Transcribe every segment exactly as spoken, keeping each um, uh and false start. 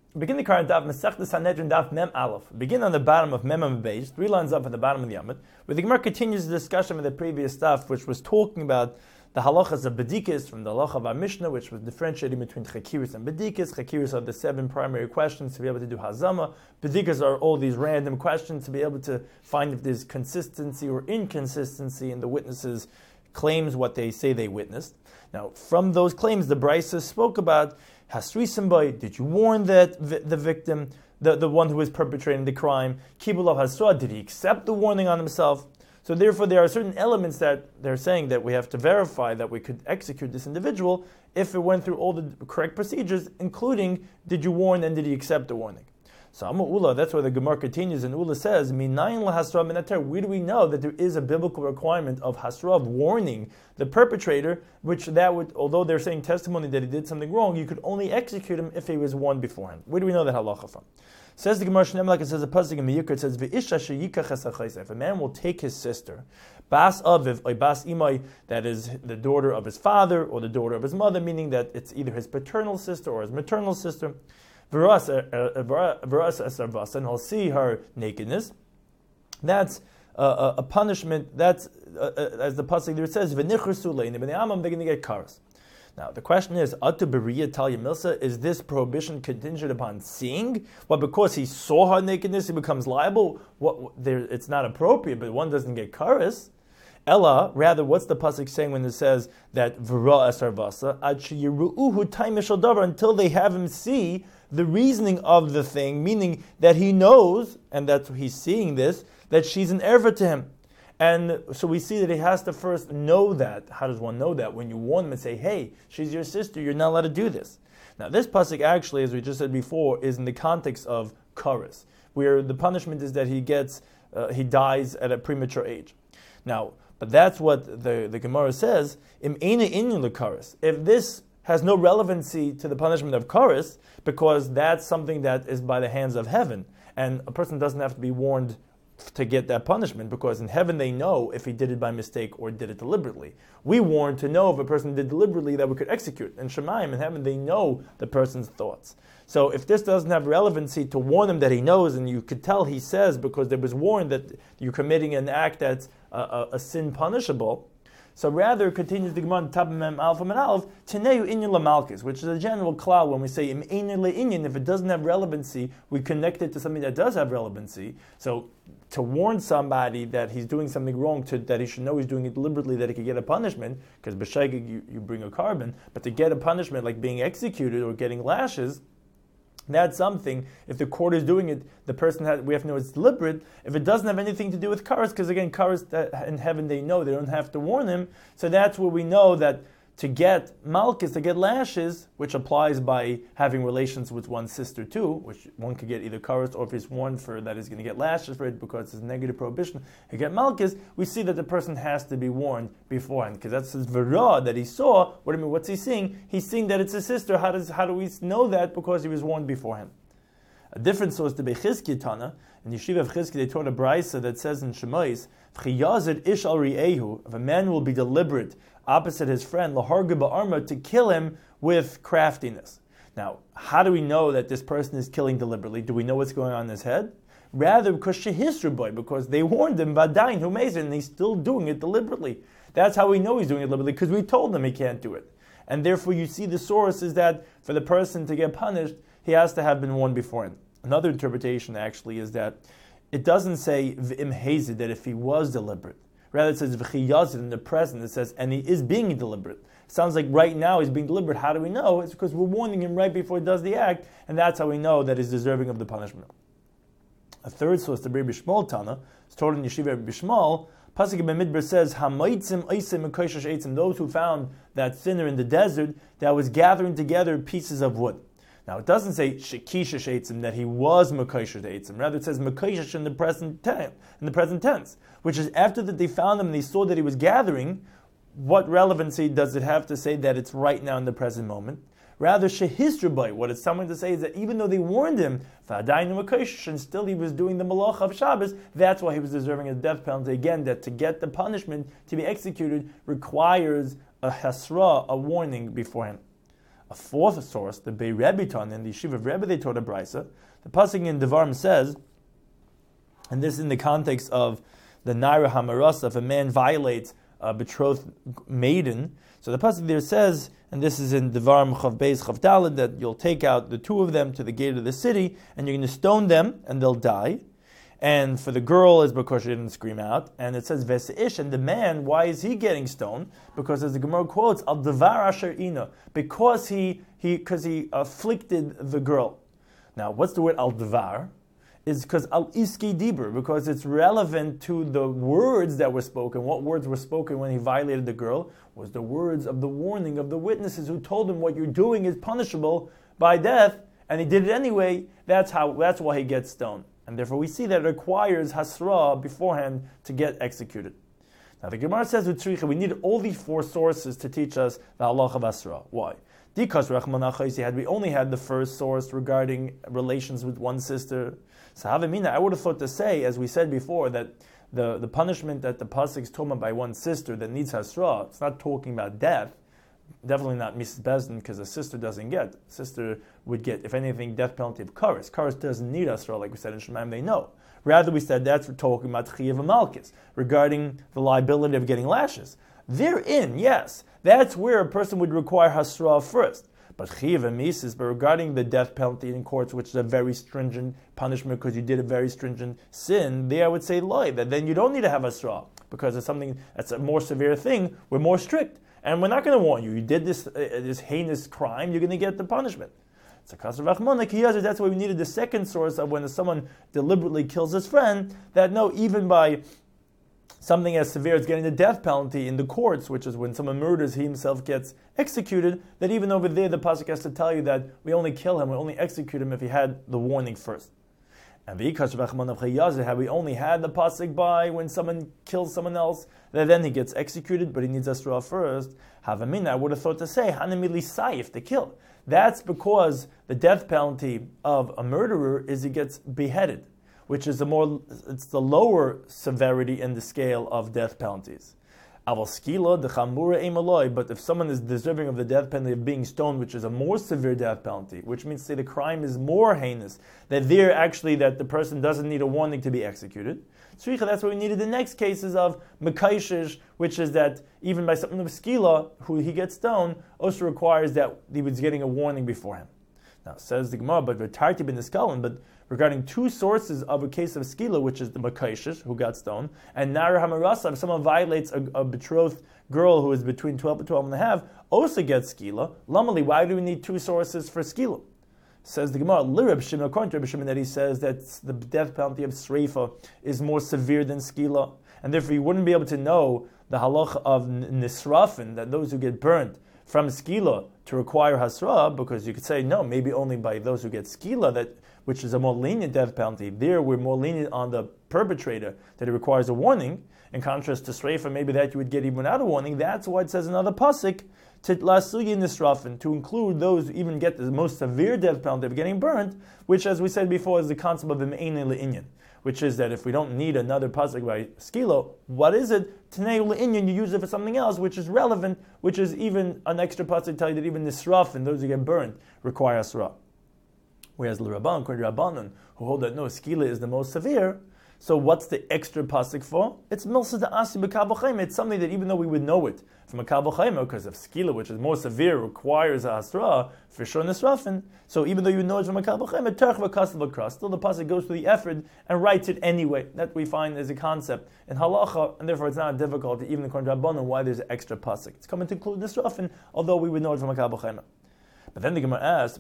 Begin the current daf Masechtas Sanhedrin daf Mem Aleph. Begin on the bottom of Mem Amud Beis, three lines up at the bottom of the Amud, where the Gemara continues the discussion of the previous stuff, which was talking about the halachas of bedikis from the halacha of our Mishnah, which was differentiating between chakiris and bedikis. Chakiris are the seven primary questions to be able to do hazama. Bedikis are all these random questions to be able to find if there's consistency or inconsistency in the witnesses' claims, what they say they witnessed. Now, from those claims, the Brisa spoke about Hasrisim boy, did you warn that vi- the victim, the, the one who was perpetrating the crime? Kibulav Hasra, did he accept the warning on himself? So therefore, there are certain elements that they're saying that we have to verify that we could execute this individual if it went through all the correct procedures, including did you warn and did he accept the warning? So Amma Ula, that's why the Gemara continues, and Ula says, Minayin lahasra minater. Where do we know that there is a biblical requirement of hasra, of warning the perpetrator, which that would, although they're saying testimony that he did something wrong, you could only execute him if he was warned beforehand. Where do we know that halacha from? Says the Gemara, like it says a pasuk in Miyukah, it says, V'isha sheyikach esachaysa. If a man will take his sister, bas aviv, or bas imay, that is the daughter of his father or the daughter of his mother, meaning that it's either his paternal sister or his maternal sister, and he'll see her nakedness. That's uh, a punishment. That's uh, as the pasuk there says, they're going to get karas. Now the question is, Atu beriya talya milsa, is this prohibition contingent upon seeing? Well, because he saw her nakedness, he becomes liable. What there, it's not appropriate, but one doesn't get karas. Ella, rather, what's the pasuk saying when it says that v'ra esar vasa ad sheyiruuhu taimishal davar, until they have him see the reasoning of the thing, meaning that he knows, and that's he's seeing this, that she's an erva to him. And so we see that he has to first know that. How does one know that? When you warn him and say, hey, she's your sister, you're not allowed to do this. Now this pasuk actually, as we just said before, is in the context of karas, where the punishment is that he gets, uh, he dies at a premature age. Now, but that's what the, the Gemara says, im eina inyan lekaras. If this has no relevancy to the punishment of karas, because that's something that is by the hands of heaven, and a person doesn't have to be warned to get that punishment, because in heaven they know if he did it by mistake or did it deliberately. We warn to know if a person did deliberately that we could execute. In Shemayim, in heaven, they know the person's thoughts. So if this doesn't have relevancy to warn him that he knows, and you could tell he says because there was warned that you're committing an act that's a, a, a sin punishable, so rather, continues the Gemara, Tabim Alpha and Aleph, Teneu Inyan Lamalkis, which is a general cloud when we say Im Inyan Le Inyan, if it doesn't have relevancy, we connect it to something that does have relevancy. So to warn somebody that he's doing something wrong, to, that he should know he's doing it deliberately, that he could get a punishment, because b'shaygig you, you bring a carbon, but to get a punishment like being executed or getting lashes, that's something, if the court is doing it, the person has, we have to know it's deliberate. If it doesn't have anything to do with karas, because again, karas in heaven they know, they don't have to warn him. So that's where we know that to get malchus, to get lashes, which applies by having relations with one's sister too, which one could get either karas, or if he's warned for that he's going to get lashes for it because it's a negative prohibition, to get malchus, we see that the person has to be warned beforehand, because that's his vera that he saw. What do you mean? What's he seeing? He's seeing that it's his sister. How does how do we know that? Because he was warned beforehand. A different source to Bechizki Tana, in Yeshiva of Chizki, they taught a brisa that says in Shemais, Chiyazid ish al ri'ehu, if a man will be deliberate opposite his friend, laharga ba'arma, to kill him with craftiness. Now, how do we know that this person is killing deliberately? Do we know what's going on in his head? Rather, because shehisru boy, because they warned him, vadain who made it, and he's still doing it deliberately. That's how we know he's doing it deliberately, because we told him he can't do it. And therefore, you see the source is that for the person to get punished, he has to have been warned beforehand. Another interpretation actually is that it doesn't say v'im hazid, that if he was deliberate. Rather, it says v'chiyazid in the present. It says, and he is being deliberate. It sounds like right now he's being deliberate. How do we know? It's because we're warning him right before he does the act, and that's how we know that he's deserving of the punishment. A third source, the Rabbi Shmuel Tana, is taught in Yeshiva Rabbi Shmuel. Pasuk in Midbar says, "Hamaitzim Eisim Mekoshesh Eitzim." Those who found that sinner in the desert that was gathering together pieces of wood. Now it doesn't say Shekishesh Eitzim, that he was Mekoshesh Eitzim. Rather, it says Mekoshesh in the present tense, in the present tense, which is after that they found him and they saw that he was gathering. What relevancy does it have to say that it's right now in the present moment? Rather, Shehisrabai, what it's someone to say is that even though they warned him, and still he was doing the malach of Shabbos, that's why he was deserving a death penalty. Again, that to get the punishment to be executed requires a hasra, a warning beforehand. a fourth source, the Bei Rebbe Tan, in the Yeshiva of Rebbe, they taught a brisa. The pasuk in Devarim says, and this is in the context of the Naira Hamarasa, if a man violates a betrothed maiden. So the pasuk there says, and this is in Devarim Chav Beis Chav Daled, that you'll take out the two of them to the gate of the city, and you're going to stone them, and they'll die. And for the girl is because she didn't scream out. And it says Veseish, and the man, why is he getting stoned? Because as the Gemara quotes, Al Devar Asher Ina, because he he because he afflicted the girl. Now, what's the word Al Devar? Is because Al Iski Dibur, because it's relevant to the words that were spoken. What words were spoken when he violated the girl? Was the words of the warning of the witnesses who told him what you're doing is punishable by death, and he did it anyway. That's how. That's why he gets stoned. And therefore we see that it requires hasra beforehand to get executed. Now the Gemara says with we need all these four sources to teach us the halacha of hasra. Why? Because had we only had the first source regarding relations with one sister, so Havamina, I would have thought to say, as we said before, that the, the punishment that the pasuk is talking about by one sister that needs hasra, it's not talking about death. Definitely not Missus Bezdin, because a sister doesn't get. A sister would get, if anything, death penalty of Karis. Karis doesn't need Asra, like we said in Shemaim, they know. Rather, we said that's we're talking about Chiyav Malkis, regarding the liability of getting lashes. Therein, yes, that's where a person would require Hasra first. But Chiyav Mises, but regarding the death penalty in courts, which is a very stringent punishment because you did a very stringent sin, there I would say, loy, that then you don't need to have Hasra, because it's something that's a more severe thing, we're more strict. And we're not going to warn you. You did this uh, this heinous crime, you're going to get the punishment. It's a kasser v'achmona. That's why we needed the second source of when someone deliberately kills his friend, that no, even by something as severe as getting the death penalty in the courts, which is when someone murders, he himself gets executed, that even over there the pasuk has to tell you that we only kill him, we only execute him if he had the warning first. And because had we only had the pasuk by when someone kills someone else, then he gets executed, but he needs Asra first. Havamina, I would have thought to say Hanamili Saif, to kill. That's because the death penalty of a murderer is he gets beheaded, which is the more it's the lower severity in the scale of death penalties. Avaskila, the chamura emaloi, but if someone is deserving of the death penalty of being stoned, which is a more severe death penalty, which means to say the crime is more heinous, that there actually that the person doesn't need a warning to be executed. Tzricha, that's what we needed. The next cases of mekaishish, which is that even by something of skila, who he gets stoned, also requires that he was getting a warning beforehand. Now says the Gemara, but v'tarti ben iskalin, but regarding two sources of a case of skila, which is the makaishish, who got stoned, and nara hamarasa, if someone violates a, a betrothed girl who is between twelve and twelve and a half, also gets skila. Lamali, why do we need two sources for skila? Says the Gemara, Lirab Shimon, according to Rabbi Shimon, that he says that the death penalty of sreifa is more severe than skila, and therefore you wouldn't be able to know the halacha of nisrafin, that those who get burnt from skila to require hasra, because you could say, no, maybe only by those who get skila, that which is a more lenient death penalty. There we're more lenient on the perpetrator, that it requires a warning. In contrast to sreifa, maybe that you would get even without a warning. That's why it says another pasuk, to lasuyi nisrafin, to include those who even get the most severe death penalty of getting burnt, which, as we said before, is the concept of im'ein le'inyan, which is that if we don't need another pasuk by skilo, what is it? Tnei le'inyan, you use it for something else, which is relevant, which is even an extra pasuk to tell you that even nisrafin, those who get burnt, require asra. Whereas l'Rabban, according to Rabbanan, who hold that no, skila is the most severe. So what's the extra pasuk for? It's milsa da'asi b'kabel chayma. It's something that even though we would know it from a kabel chayma, because of skila, which is more severe, requires a hasra, for sure nisrafin. So even though you know it from a kabel chayma, terch v'kasel v'kras, still the pasuk goes through the effort and writes it anyway. That we find as a concept in halacha, and therefore it's not a difficulty, even according to Rabbanan, why there's an extra pasuk. It's coming to include nisrafin, although we would know it from a kabel chayma. But then the Gemara asks,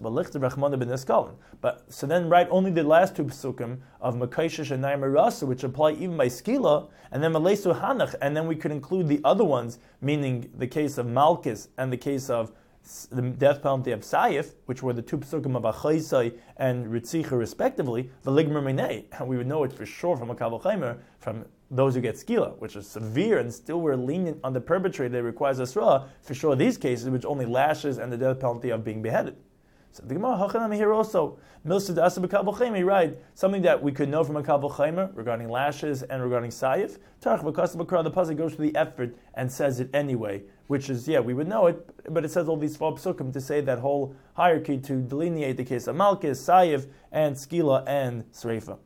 but so then write only the last two psukim of Makaishish and Naim Rasa, which apply even by Skila, and then Malesu Hanach, and then we could include the other ones, meaning the case of Malchus and the case of the death penalty of Saif, which were the two psukim of Achaisai and Ritzicha respectively, V'ligmer Minei, and we would know it for sure from a Kabel Chaimer, from those who get skila, which is severe, and still we're lenient on the perpetrator that requires asra, for sure these cases, which only lashes and the death penalty of being beheaded. So the Gemara, Hachanami here also, Milsud Asa B'Kabel Chaymer, right? Something that we could know from a Kabel Chaymer regarding lashes and regarding Sayif. Tarch B'Kasa B'Kra, the pasuk goes through the effort and says it anyway, which is, yeah, we would know it, but it says all these four psukim to say that whole hierarchy to delineate the case of Malchus, Sayif, and Skila, and Sreifa.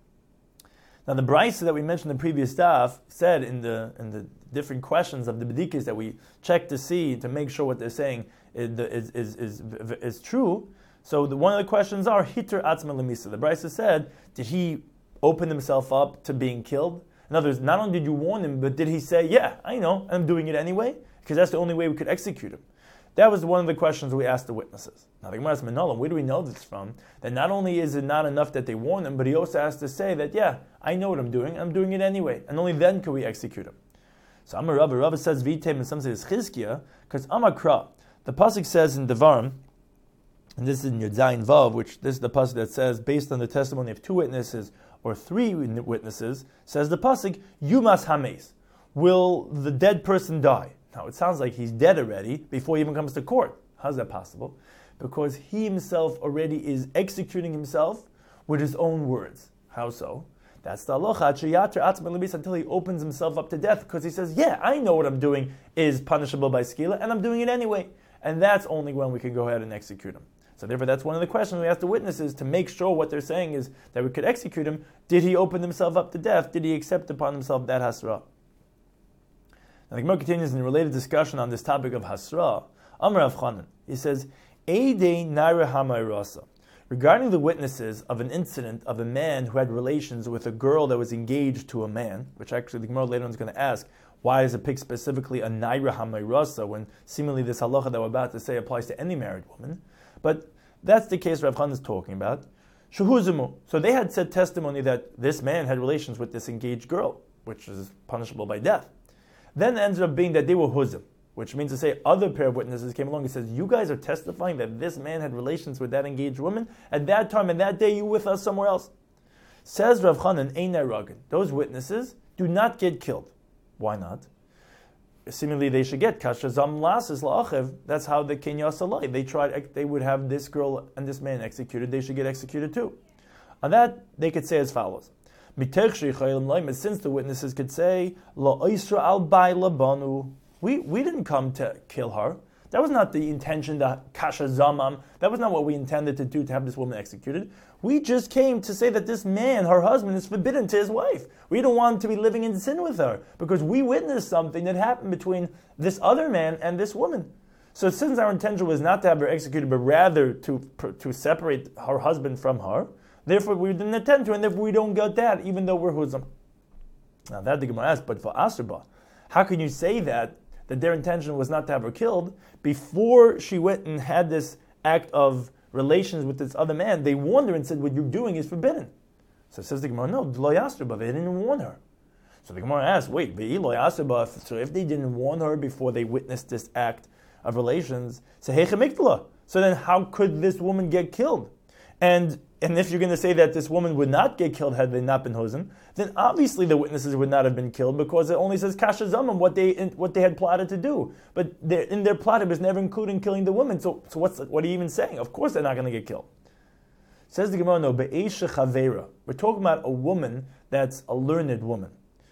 Now the Brisa that we mentioned in the previous daf said in the in the different questions of the Bedikas that we check to see, to make sure what they're saying is, is, is, is, is true. So the, one of the questions are, Hitter Atzma Lemisa. The Brisa said, did he open himself up to being killed? In other words, not only did you warn him, but did he say, yeah, I know, I'm doing it anyway? Because that's the only way we could execute him. That was one of the questions we asked the witnesses. Now the Gemara says, Manolam, where do we know this from? That not only is it not enough that they warn him, but he also has to say that, yeah, I know what I'm doing, I'm doing it anyway, and only then can we execute him. So Amar Rava, Rava says Vitem, and some say it's Chizkiah, because Amar Kra, the pasuk says in Devarim, and this is in Yud Zayin Vav, which this is the pasuk that says, based on the testimony of two witnesses or three witnesses, says the pasuk, Yumas Hames, will the dead person die? Now it sounds like he's dead already before he even comes to court. How's that possible? Because he himself already is executing himself with his own words. How so? That's the halacha, until he opens himself up to death, because he says, yeah, I know what I'm doing is punishable by skila, and I'm doing it anyway. And that's only when we can go ahead and execute him. So therefore, that's one of the questions we ask the witnesses, to make sure what they're saying is that we could execute him. Did he open himself up to death? Did he accept upon himself that hasra? Now the Gemara continues in a related discussion on this topic of hasra. Amar Rav Chanan, he says, Eidei naira hamayrasa. Regarding the witnesses of an incident of a man who had relations with a girl that was engaged to a man, which actually the Gemara later on is going to ask, why is it picked specifically a naira hamayrasa when seemingly this halacha that we're about to say applies to any married woman? But that's the case Rav Chanan is talking about. Shuhuzimu. So they had said testimony that this man had relations with this engaged girl, which is punishable by death. Then it ended up being that they were huzim, which means to say other pair of witnesses came along and says, you guys are testifying that this man had relations with that engaged woman at that time and that day you were with us somewhere else. Says Rav Chanan, Einai Ragin, those witnesses do not get killed. Why not? Seemingly they should get kashazam lasis la'achev. That's how the Kenya Salai. They tried. They would have this girl and this man executed. They should get executed too. On that, they could say as follows: since the witnesses could say la oisra al bay labanu, we we didn't come to kill her. That was not the intention. The kashazamam. That was not what we intended to do to have this woman executed. We just came to say that this man, her husband, is forbidden to his wife. We don't want him to be living in sin with her because we witnessed something that happened between this other man and this woman. So since our intention was not to have her executed, but rather to to separate her husband from her, therefore we didn't intend to, and therefore we don't get that, even though we're huzam. Now that the Gemara asks, but for Asrba, how can you say that, that their intention was not to have her killed, before she went and had this act of relations with this other man? They warned her and said, what you're doing is forbidden. So says the Gemara, no, lo yasrba, they didn't warn her. So the Gemara asks, wait, lo yasrba, so if they didn't warn her before they witnessed this act of relations, so so then how could this woman get killed? And and if you're going to say that this woman would not get killed had they not been hozim, then obviously the witnesses would not have been killed, because it only says kasha zamam, what they what they had plotted to do. But in their plot it was never including killing the woman. So so what's what are you even saying? Of course they're not going to get killed. Says the Gemara, no, be'esha chavera. We're talking about a woman that's a learned woman.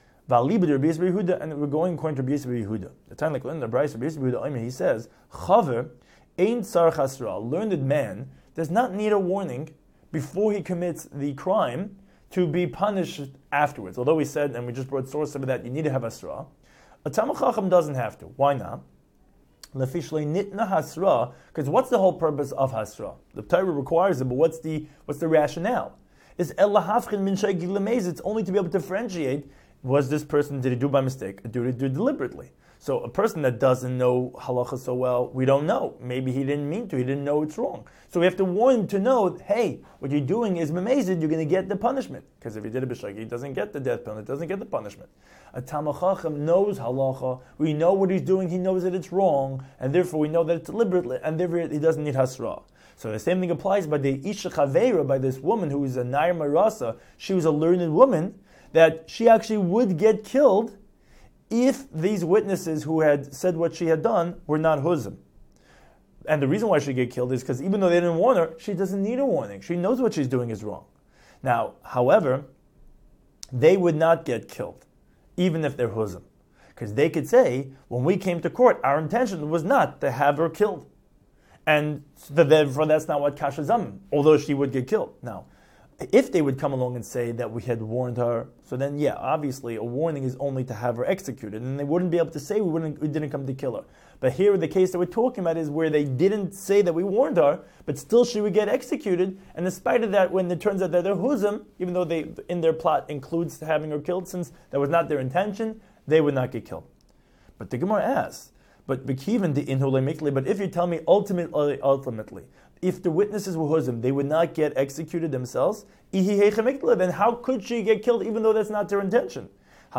And we're going according to Rabbi Yehuda. The time like in the Brisa, Rabbi Yehuda, he says, chaver ein tzar chasra. A learned man does not need a warning before he commits the crime to be punished afterwards. Although we said, and we just brought source of that, you need to have hasra. A Talmid Chacham doesn't have to. Why not? Lefishlei nitna hasra, because what's the whole purpose of hasra? The Torah requires it, but what's the what's the rationale? Is el lahafchin min shei gilamez? It's only to be able to differentiate. Was this person, did he do by mistake, or did he do deliberately? So a person that doesn't know halacha so well, we don't know. Maybe he didn't mean to, he didn't know it's wrong. So we have to warn him to know, hey, what you're doing is memezid, you're going to get the punishment. Because if he did it b'shagi, he doesn't get the death penalty, doesn't get the punishment. A Talmid Chacham knows halacha, we know what he's doing, he knows that it's wrong, and therefore we know that it's deliberately, and therefore he doesn't need hasra. So the same thing applies by the Isha Chavera, by this woman who is a Nair Marasa. She was a learned woman, that she actually would get killed if these witnesses who had said what she had done were not huzim. And the reason why she get killed is because even though they didn't warn her, she doesn't need a warning. She knows what she's doing is wrong. Now, however, they would not get killed, even if they're huzim. Because they could say, when we came to court, our intention was not to have her killed. And therefore, that's not what kasha zamim, although she would get killed. Now, if they would come along and say that we had warned her, so then, yeah, obviously, a warning is only to have her executed, and they wouldn't be able to say we, wouldn't, we didn't come to kill her. But here, the case that we're talking about is where they didn't say that we warned her, but still she would get executed, and in spite of that, when it turns out that they're huzim, even though they, in their plot, includes having her killed, since that was not their intention, they would not get killed. But the Gemara asks, but but if you tell me ultimately, ultimately, if the witnesses were huzim, they would not get executed themselves, then how could she get killed even though that's not their intention? So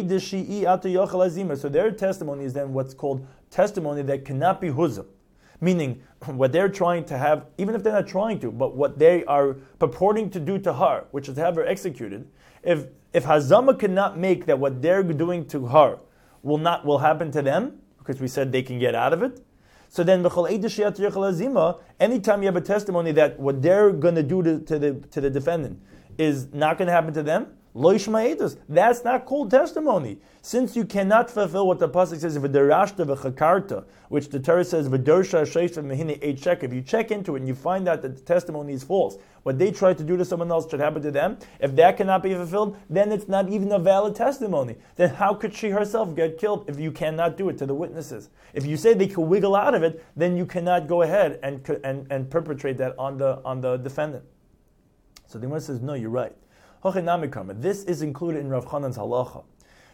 their testimony is then what's called testimony that cannot be huzim. Meaning, what they're trying to have, even if they're not trying to, but what they are purporting to do to her, which is to have her executed, if if Hazama cannot make that what they're doing to her will not will happen to them, because we said they can get out of it, so then anytime you have a testimony that what they're going to do to, to the to the defendant is not going to happen to them, lo yishma edus, that's not called testimony. Since you cannot fulfill what the pasuk says, v'derashta v'chakarta, which the Torah says, v'dersha sheisha mehine eight check. If you check into it and you find out that the testimony is false, what they tried to do to someone else should happen to them, if that cannot be fulfilled, then it's not even a valid testimony. Then how could she herself get killed if you cannot do it to the witnesses? If you say they could wiggle out of it, then you cannot go ahead and and, and perpetrate that on the on the defendant. So the Gemara says, no, you're right. This is included in Rav Chanan's halacha.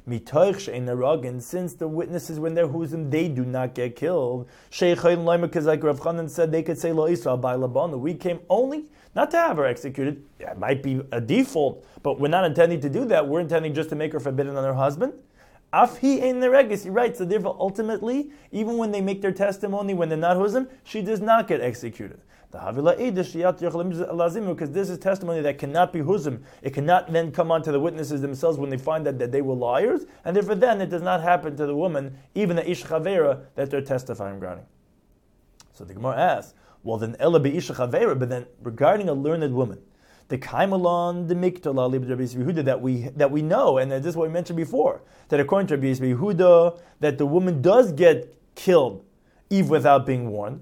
Since the witnesses, when they're huzim, they do not get killed. Because like Rav Chanan said, they could say, Lo Yisrael by Labanu. We came only not to have her executed. Yeah, it might be a default, but we're not intending to do that. We're intending just to make her forbidden on her husband. Afhi in the regis, you're right. So therefore, ultimately, even when they make their testimony, when they're not huzim, she does not get executed. Because this is testimony that cannot be huzim. It cannot then come on to the witnesses themselves when they find that, that they were liars, and therefore then it does not happen to the woman, even the ish chavera, that they're testifying regarding. So the Gemara asks, well then ela be ish chavera, but then regarding a learned woman, the kaimalon, the miktal ali Rabbi Yehuda that we that we know, and this is what we mentioned before, that according to Rabbi Yehuda, that the woman does get killed even without being warned.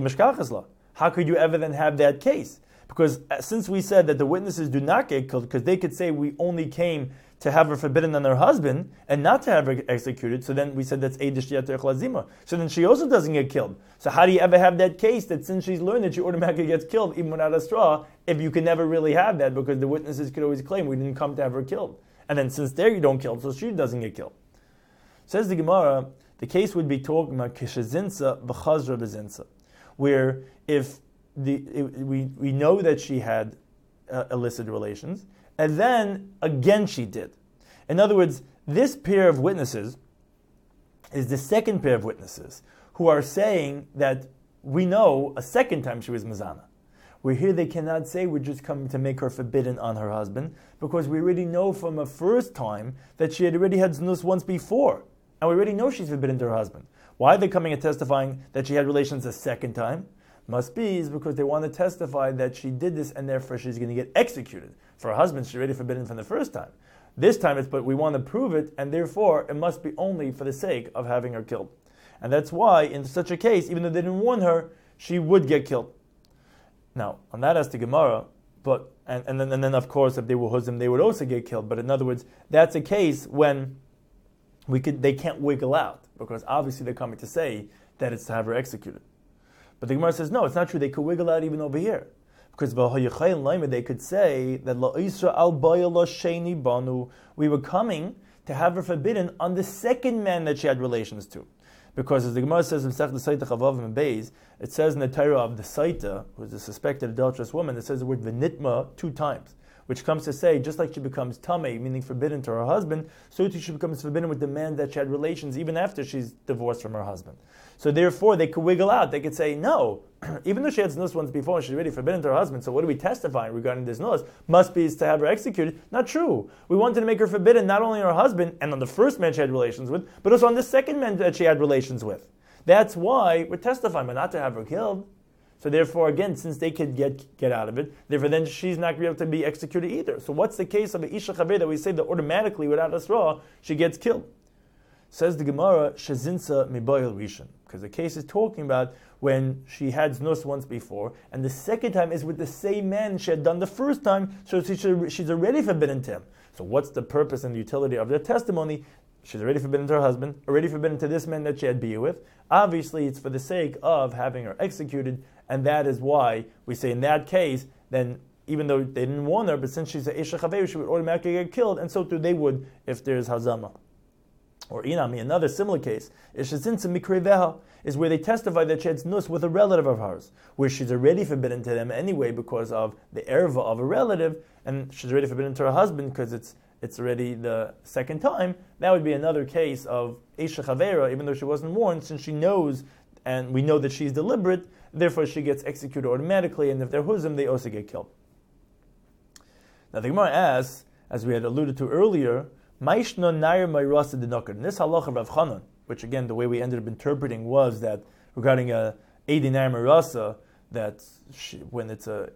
How could you ever then have that case? Because since we said that the witnesses do not get killed, because they could say we only came to have her forbidden on her husband and not to have her executed, so then we said that's Eidish Yater Lazima. So then she also doesn't get killed. So how do you ever have that case that since she's learned that she automatically gets killed even without a straw, if you can never really have that, because the witnesses could always claim we didn't come to have her killed. And then since there you don't kill, so she doesn't get killed. Says the Gemara, the case would be talking about Kishazinsa B'chazra B'zinsa, where if the it, we we know that she had uh, illicit relations, and then again she did. In other words, this pair of witnesses is the second pair of witnesses who are saying that we know a second time she was mazana. Where here they cannot say we're just coming to make her forbidden on her husband, because we already know from a first time that she had already had znus once before, and we already know she's forbidden to her husband. Why are they coming and testifying that she had relations a second time? Must be is because they want to testify that she did this and therefore she's going to get executed. For her husband, she's already forbidden from the first time. This time it's, but we want to prove it, and therefore it must be only for the sake of having her killed. And that's why, in such a case, even though they didn't warn her, she would get killed. Now, on that as the Gemara, but and, and then and then of course if they were huzim, they would also get killed. But in other words, that's a case when we could they can't wiggle out, because obviously they're coming to say that it's to have her executed. But the Gemara says, no, it's not true. They could wiggle out even over here. Because they could say that we were coming to have her forbidden on the second man that she had relations to. Because as the Gemara says in Sech the Saita Chavav and Beis, it says in the Torah of the Saita, who is a suspected adulterous woman, it says the word v'nitma two times, which comes to say, just like she becomes tamei, meaning forbidden to her husband, so too she becomes forbidden with the man that she had relations even after she's divorced from her husband. So therefore, they could wiggle out. They could say, no, even though she had znus once before and she's already forbidden to her husband, so what are we testifying regarding this znus? Must be is to have her executed. Not true. We wanted to make her forbidden not only on her husband and on the first man she had relations with, but also on the second man that she had relations with. That's why we're testifying, but not to have her killed. So therefore, again, since they could get get out of it, therefore then she's not going to be able to be executed either. So what's the case of the Isha Chaveh that we say that automatically, without Asra, she gets killed? Says the Gemara, Shezinsa Mibayil Rishon. Because the case is talking about when she had znus once before, and the second time is with the same man she had done the first time, so she should, she's already forbidden to him. So what's the purpose and the utility of their testimony? She's already forbidden to her husband, already forbidden to this man that she had biyah with. Obviously, it's for the sake of having her executed, and that is why we say in that case, then even though they didn't warn her, but since she's a Isha Chaveh, she would automatically get killed, and so too they would if there's Hazama. Or Inami, another similar case, is Shezinsa Mikreveha, is where they testify that she had znus with a relative of hers, where she's already forbidden to them anyway because of the erva of a relative, and she's already forbidden to her husband because it's it's already the second time. That would be another case of Isha Chavera, even though she wasn't warned, since she knows, and we know that she's deliberate, therefore she gets executed automatically, and if they're huzim, they also get killed. Now the Gemara asks, as we had alluded to earlier, Maishno Nair Mayrasa Dinokar. In this halacha of Rav Chanan, which again the way we ended up interpreting was that regarding a Eidi Nair Mayrasa, that she, when it's a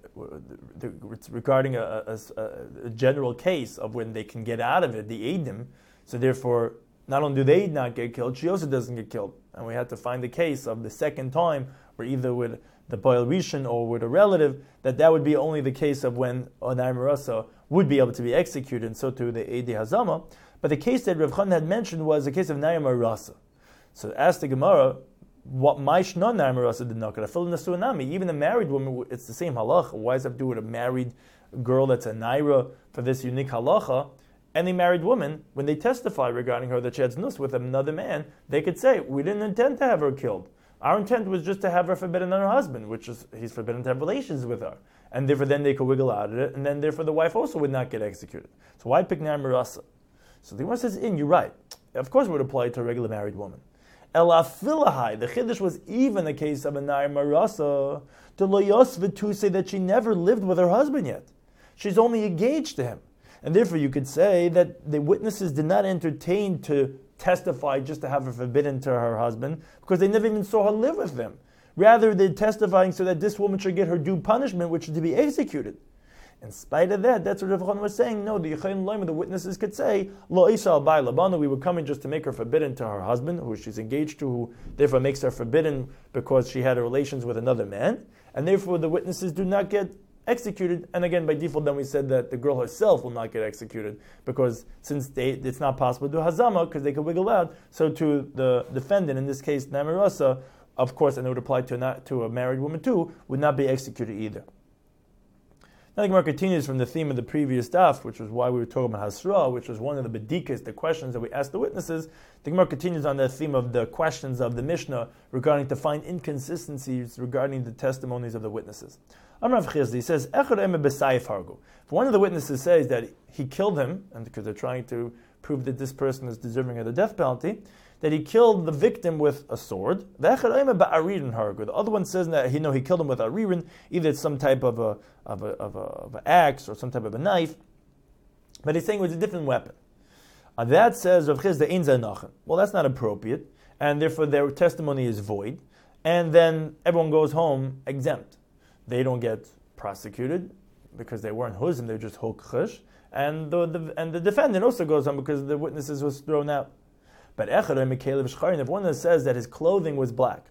it's regarding a, a, a general case of when they can get out of it, the Eidim, so therefore not only do they not get killed, she also doesn't get killed. And we had to find the case of the second time, where either with the Boil Rishon or with a relative, that that would be only the case of when a Nair Mayrasa would be able to be executed, and so too the Eidi Hazama. But the case that Rav Chanan had mentioned was the case of Nair Mayrasa. So ask the Gemara, what Maish non Nair Mayrasa did not fill in the Suanami? Even a married woman, it's the same halacha. Why does it have to do with a married girl that's a Naira for this unique halacha? Any married woman, when they testify regarding her that she had znus with another man, they could say, we didn't intend to have her killed. Our intent was just to have her forbidden on her husband, which is he's forbidden to have relations with her. And therefore then they could wiggle out of it, and then therefore the wife also would not get executed. So why pick Nair Mayrasa? So the Gemara says, in, you're right. Of course it would apply to a regular married woman. Elafilahai, the Chiddush was even a case of a Nair Mayrasa, to lo yosvet, to say that she never lived with her husband yet. She's only engaged to him. And therefore you could say that the witnesses did not entertain to testify just to have her forbidden to her husband, because they never even saw her live with them. Rather, they're testifying so that this woman should get her due punishment, which is to be executed. In spite of that, that's what Rav Chanan was saying. No, the Yechayin Loim, the witnesses could say, Lo Isha al Bai Labana, we were coming just to make her forbidden to her husband, who she's engaged to, who therefore makes her forbidden because she had relations with another man, and therefore the witnesses do not get executed. And again, by default, then we said that the girl herself will not get executed, because since they, it's not possible to do hazama, because they could wiggle out, so to the defendant, in this case, Nair Mayrasa, of course, and it would apply to a, not, to a married woman too, would not be executed either. Now the Gemara continues from the theme of the previous daf, which was why we were talking about Hasra, which was one of the bedikas, the questions that we asked the witnesses. The Gemara continues on the theme of the questions of the Mishnah regarding to find inconsistencies regarding the testimonies of the witnesses. Amar Rav Chizdi says, if one of the witnesses says that he killed him, and because they're trying to prove that this person is deserving of the death penalty, that he killed the victim with a sword. The other one says that he know he killed him with a aririn, either it's some type of a of a of a of an axe or some type of a knife, but he's saying it was a different weapon. Uh, that says Rav Chizda ein zanachin. Well, that's not appropriate, and therefore their testimony is void. And then everyone goes home exempt. They don't get prosecuted because they weren't huzim; they're just hokchush, and the, the and the defendant also goes home because the witnesses was thrown out. But if one that says that his clothing was black,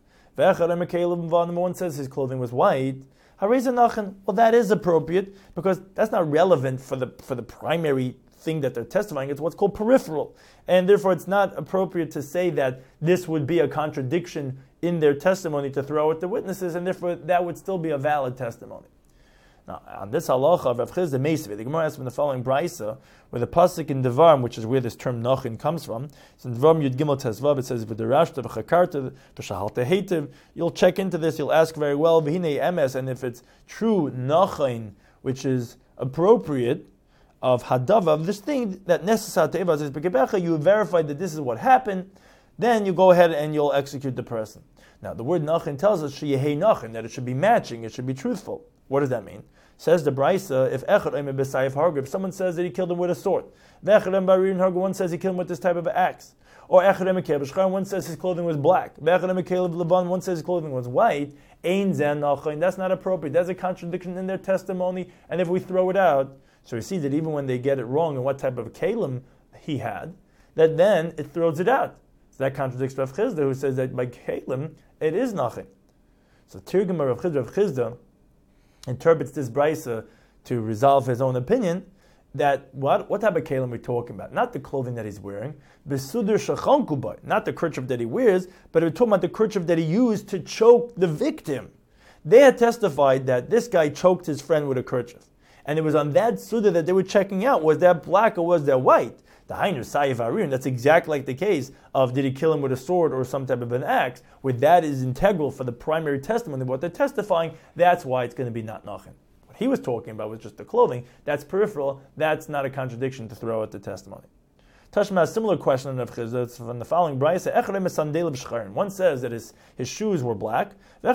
one says his clothing was white, well, that is appropriate, because that's not relevant for the for the primary thing that they're testifying. It's what's called peripheral, and therefore it's not appropriate to say that this would be a contradiction in their testimony to throw at the witnesses, and therefore that would still be a valid testimony. Now, on this halacha of Rav Chizda Meisvei, the Gemara asks from the following brisa, where the pasuk in Devarim, which is where this term Nachin comes from, so in Devarim Yud Gimel Tezvav, it says v'derashta v'chakarta v'shahalta heitiv. You'll check into this, you'll ask very well, v'hinei emes, and if it's true Nachin, which is appropriate of hadava, of this thing that necessar te'evaz is b'kebecha, you verify that this is what happened, then you go ahead and you'll execute the person. Now, the word Nachin tells us sheyehei Nachin, that it should be matching, it should be truthful. What does that mean? Says the Brisa, if Echad Omer B'Sayif Harga, if someone says that he killed him with a sword, V'Echad Omer B'Aririn Harga, one says he killed him with this type of an axe, Or Echad Emekeh B'Shchar, one says his clothing was black. Echad Emekeh Levan, one says his clothing was white. Ein Zeh Nachon, that's not appropriate. That's a contradiction in their testimony, and if we throw it out, so we see that even when they get it wrong in what type of kalim he had, that then it throws it out. So that contradicts Rav Chizda, who says that by kalim, it is Nachon. So Tirgum Rav Chizda, Rav Chizda interprets this brisa to resolve his own opinion, that what what type of kalim we're talking about? Not the clothing that he's wearing, besudur shachon kubay, not the kerchief that he wears, but we're talking about the kerchief that he used to choke the victim. They had testified that this guy choked his friend with a kerchief, and it was on that suda that they were checking out, was that black or was that white? The Hainu Saif Arin, that's exactly like the case of did he kill him with a sword or some type of an axe, where that is integral for the primary testimony of what they're testifying. That's why it's going to be not Nachon. What he was talking about was just the clothing. That's peripheral. That's not a contradiction to throw at the testimony. Tashma has a similar question of Chizah from the following brayse. One says that his, his shoes were black.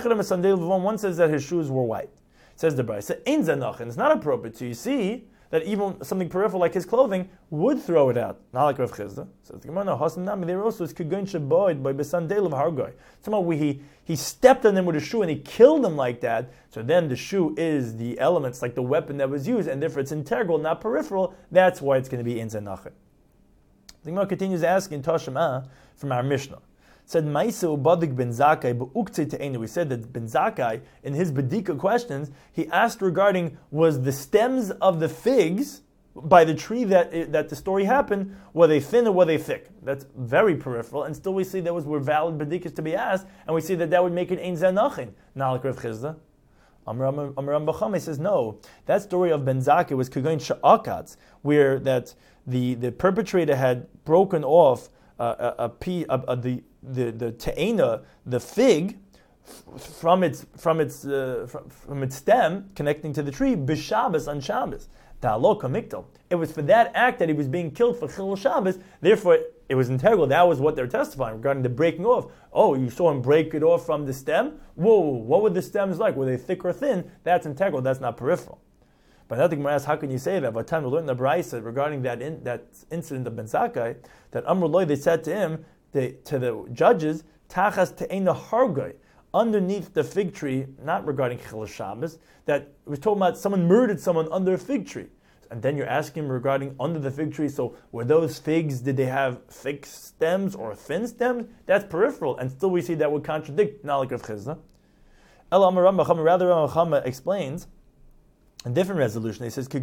One says that his shoes were white. It says the brayse, it's not appropriate. So you see that even something peripheral like his clothing would throw it out. Not like Rav Chizda. So the Gemara, no, Hasan Nami, there also is Kugun Shaboid by Besandel of Hargoy. Somehow he, he stepped on him with a shoe and he killed him like that. So then the shoe is the elements, like the weapon that was used, and therefore it's integral, not peripheral. That's why it's going to be in Zanachin. The Gemara continues asking Tashma from our Mishnah. It said, Maisa ubadik ben Zakai be'uktzei te'enu. We said that Ben Zakai, in his Bedika questions, he asked regarding, was the stems of the figs by the tree that that the story happened, were they thin or were they thick? That's very peripheral, and still we see those were valid Bedikas to be asked, and we see that that would make it ein zanachin. Not like Rav Chizda. Amram Bachame says, no, that story of Ben Zakai was Kugain Sha'akatz, where that the, the perpetrator had broken off uh, a, a, a, a, a, the the the te'ena, the fig, from its from its uh, from, from its stem connecting to the tree, b'Shabbos on Shabbos. Ta'alok hamiktal. It was for that act that he was being killed for Chilul Shabbos. Therefore, it was integral. That was what they're testifying regarding the breaking off. Oh, you saw him break it off from the stem? Whoa, what were the stems like? Were they thick or thin? That's integral. That's not peripheral. But now the Gemara asks, how can you say that? By the time we learned the Brayse regarding that in, that incident of Ben Zakai, that Amr Loi, they said to him, they, to the judges, Tachas te'ena hargoi, underneath the fig tree, not regarding Chilul Shabbos, that it was talking about someone murdered someone under a fig tree. And then you're asking regarding under the fig tree, so were those figs, did they have thick stems or thin stems? That's peripheral, and still we see that would contradict Nalik of Chizna. El Amar Rambam, rather Rambam explains a different resolution. He says,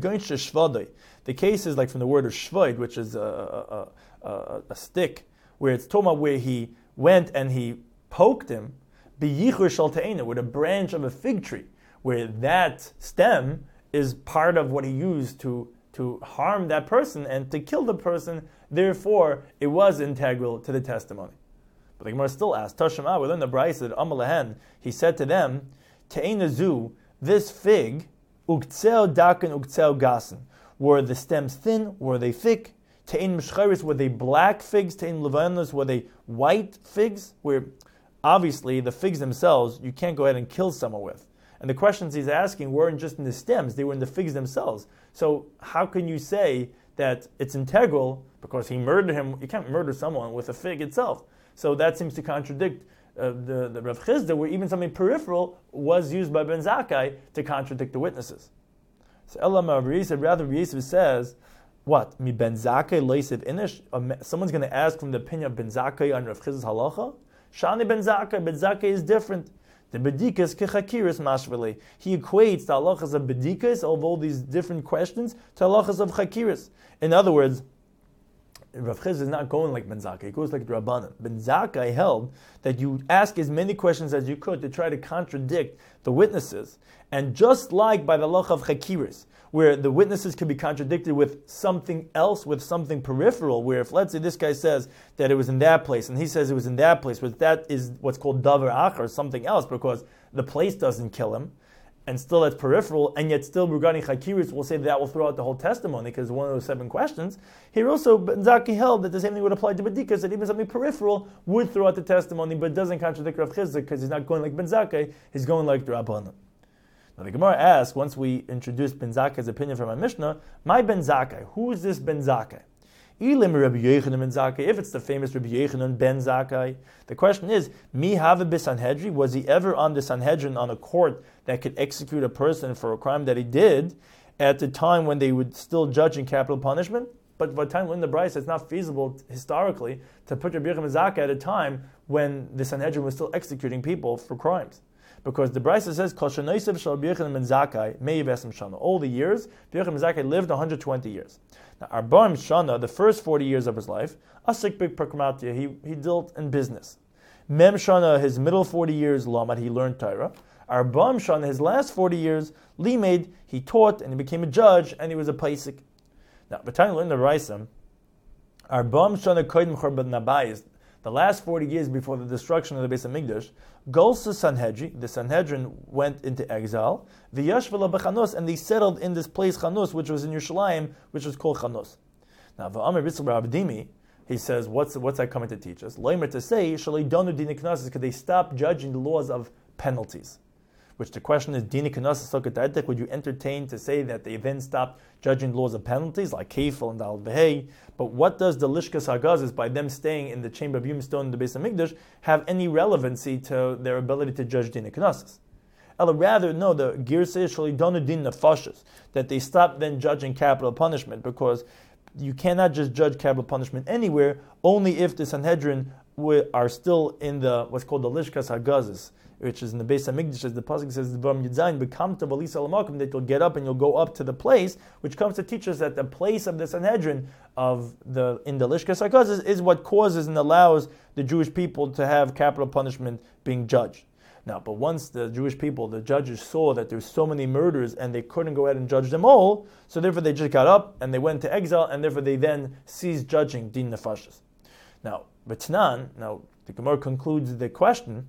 the case is like from the word of shvoid, which is a, a, a, a stick, where it's talking about where he went and he poked him, with a branch of a fig tree, where that stem is part of what he used to, to harm that person and to kill the person. Therefore, it was integral to the testimony. But the Gemara still asks, Tashma, within the Brayse, Amalahen, he said to them, Te'ena zu, this fig, uktseo daken uktseo gasen. Were the stems thin? Were they thick? Te'en mishcharis, were they black figs? Te'en levanos, were they white figs? Where obviously the figs themselves, you can't go ahead and kill someone with. And the questions he's asking weren't just in the stems, they were in the figs themselves. So how can you say that it's integral because he murdered him? You can't murder someone with a fig itself. So that seems to contradict uh, the, the Rav Chizda, where even something peripheral was used by Ben Zakai to contradict the witnesses. So Elam Yisrael, rather Yisrael says, what? Mi Ben Zakai loisiv inish? Someone's going to ask from the opinion of Ben Zakai on Rav Chizda's halacha? Shani Ben Zakai, Ben Zakai is different. The bedikas kechakiris mashveli. He equates the halachas of bedikas, of all these different questions, to halachas of chakiris. In other words, Rav Chizda is not going like Ben Zakai, he goes like the Rabbanan. Ben Zakai held that you ask as many questions as you could to try to contradict the witnesses. And just like by the halacha of chakiris, where the witnesses could be contradicted with something else, with something peripheral, where if, let's say, this guy says that it was in that place, and he says it was in that place, but that is what's called davar achar, something else, because the place doesn't kill him, and still that's peripheral, and yet still regarding chakiris, we'll say that will throw out the whole testimony, because one of those seven questions. Here also, Ben Zakai held that the same thing would apply to bedikas, that even something peripheral would throw out the testimony, but doesn't contradict Rav Chizda, because he's not going like Ben Zakai, he's going like the Rabbanan. Now the Gemara asks, once we introduced Ben Zakai's opinion from our Mishnah, my Ben Zakai, who is this Ben Zakai? Ilim Rabbi Yochanan ben Zakkai, if it's the famous Rabbi Yochanan ben Zakkai, the question is, Mi have b'Sanhedrin, was he ever on the Sanhedrin, on a court that could execute a person for a crime that he did at the time when they would still judge in capital punishment? But by the time we're in the Bryce, it's not feasible historically to put Rabbi Yochanan ben Zakkai at a time when the Sanhedrin was still executing people for crimes. Because the Bryce says, Kol shenosev shel Rabbi Yochanan ben Zakkai meiv esem shana. All the years, Rabbi Yochanan ben Zakkai lived one hundred twenty years. Now, Arba'im shana, the first forty years of his life, asik big pragmatia, he he dealt in business. Mem shana, his middle forty years, lamad, he learned Torah. Arba'im shana, his last forty years, limed, he taught and he became a judge and he was a paisik. Now, by the time we learn the Raisa, Arba'im shana kodim churban nabayis, the last forty years before the destruction of the Beis Hamikdash, Golsa Sanhedrin, the Sanhedrin went into exile, V'yashvela b'Chanos, and they settled in this place Chanos, which was in Yerushalayim, which was called Chanos. Now, V'amar Ritzel bar Abdimi, he says, what's what's that coming to teach us? Loimer to say, Shalei donu dina knesses, because they stopped judging the laws of penalties. Which the question is, dina knesses sokat, would you entertain to say that they then stopped judging laws of penalties like kefil and dal v'hei? But what does the lishkas hagazis, by them staying in the chamber of Yom Stone in the Beis Hamikdash, have any relevancy to their ability to judge dina knesses? Ella, rather, no, the girsei shali donu din nefashos, that they stopped then judging capital punishment, because you cannot just judge capital punishment anywhere, only if the Sanhedrin are still in the what's called the lishkas hagazis, which is in the Beis Hamikdash, as the pasuk says, "Dvarim Yidzayin become to balisa lamakom," that you'll get up and you'll go up to the place, which comes to teach us that the place of the Sanhedrin of the in the lishkas hagazis is what causes and allows the Jewish people to have capital punishment being judged. Now, but once the Jewish people, the judges, saw that there's so many murders and they couldn't go ahead and judge them all, so therefore they just got up and they went to exile, and therefore they then ceased judging din nefashos. Now, B'Tnan, now the Gemara concludes the question.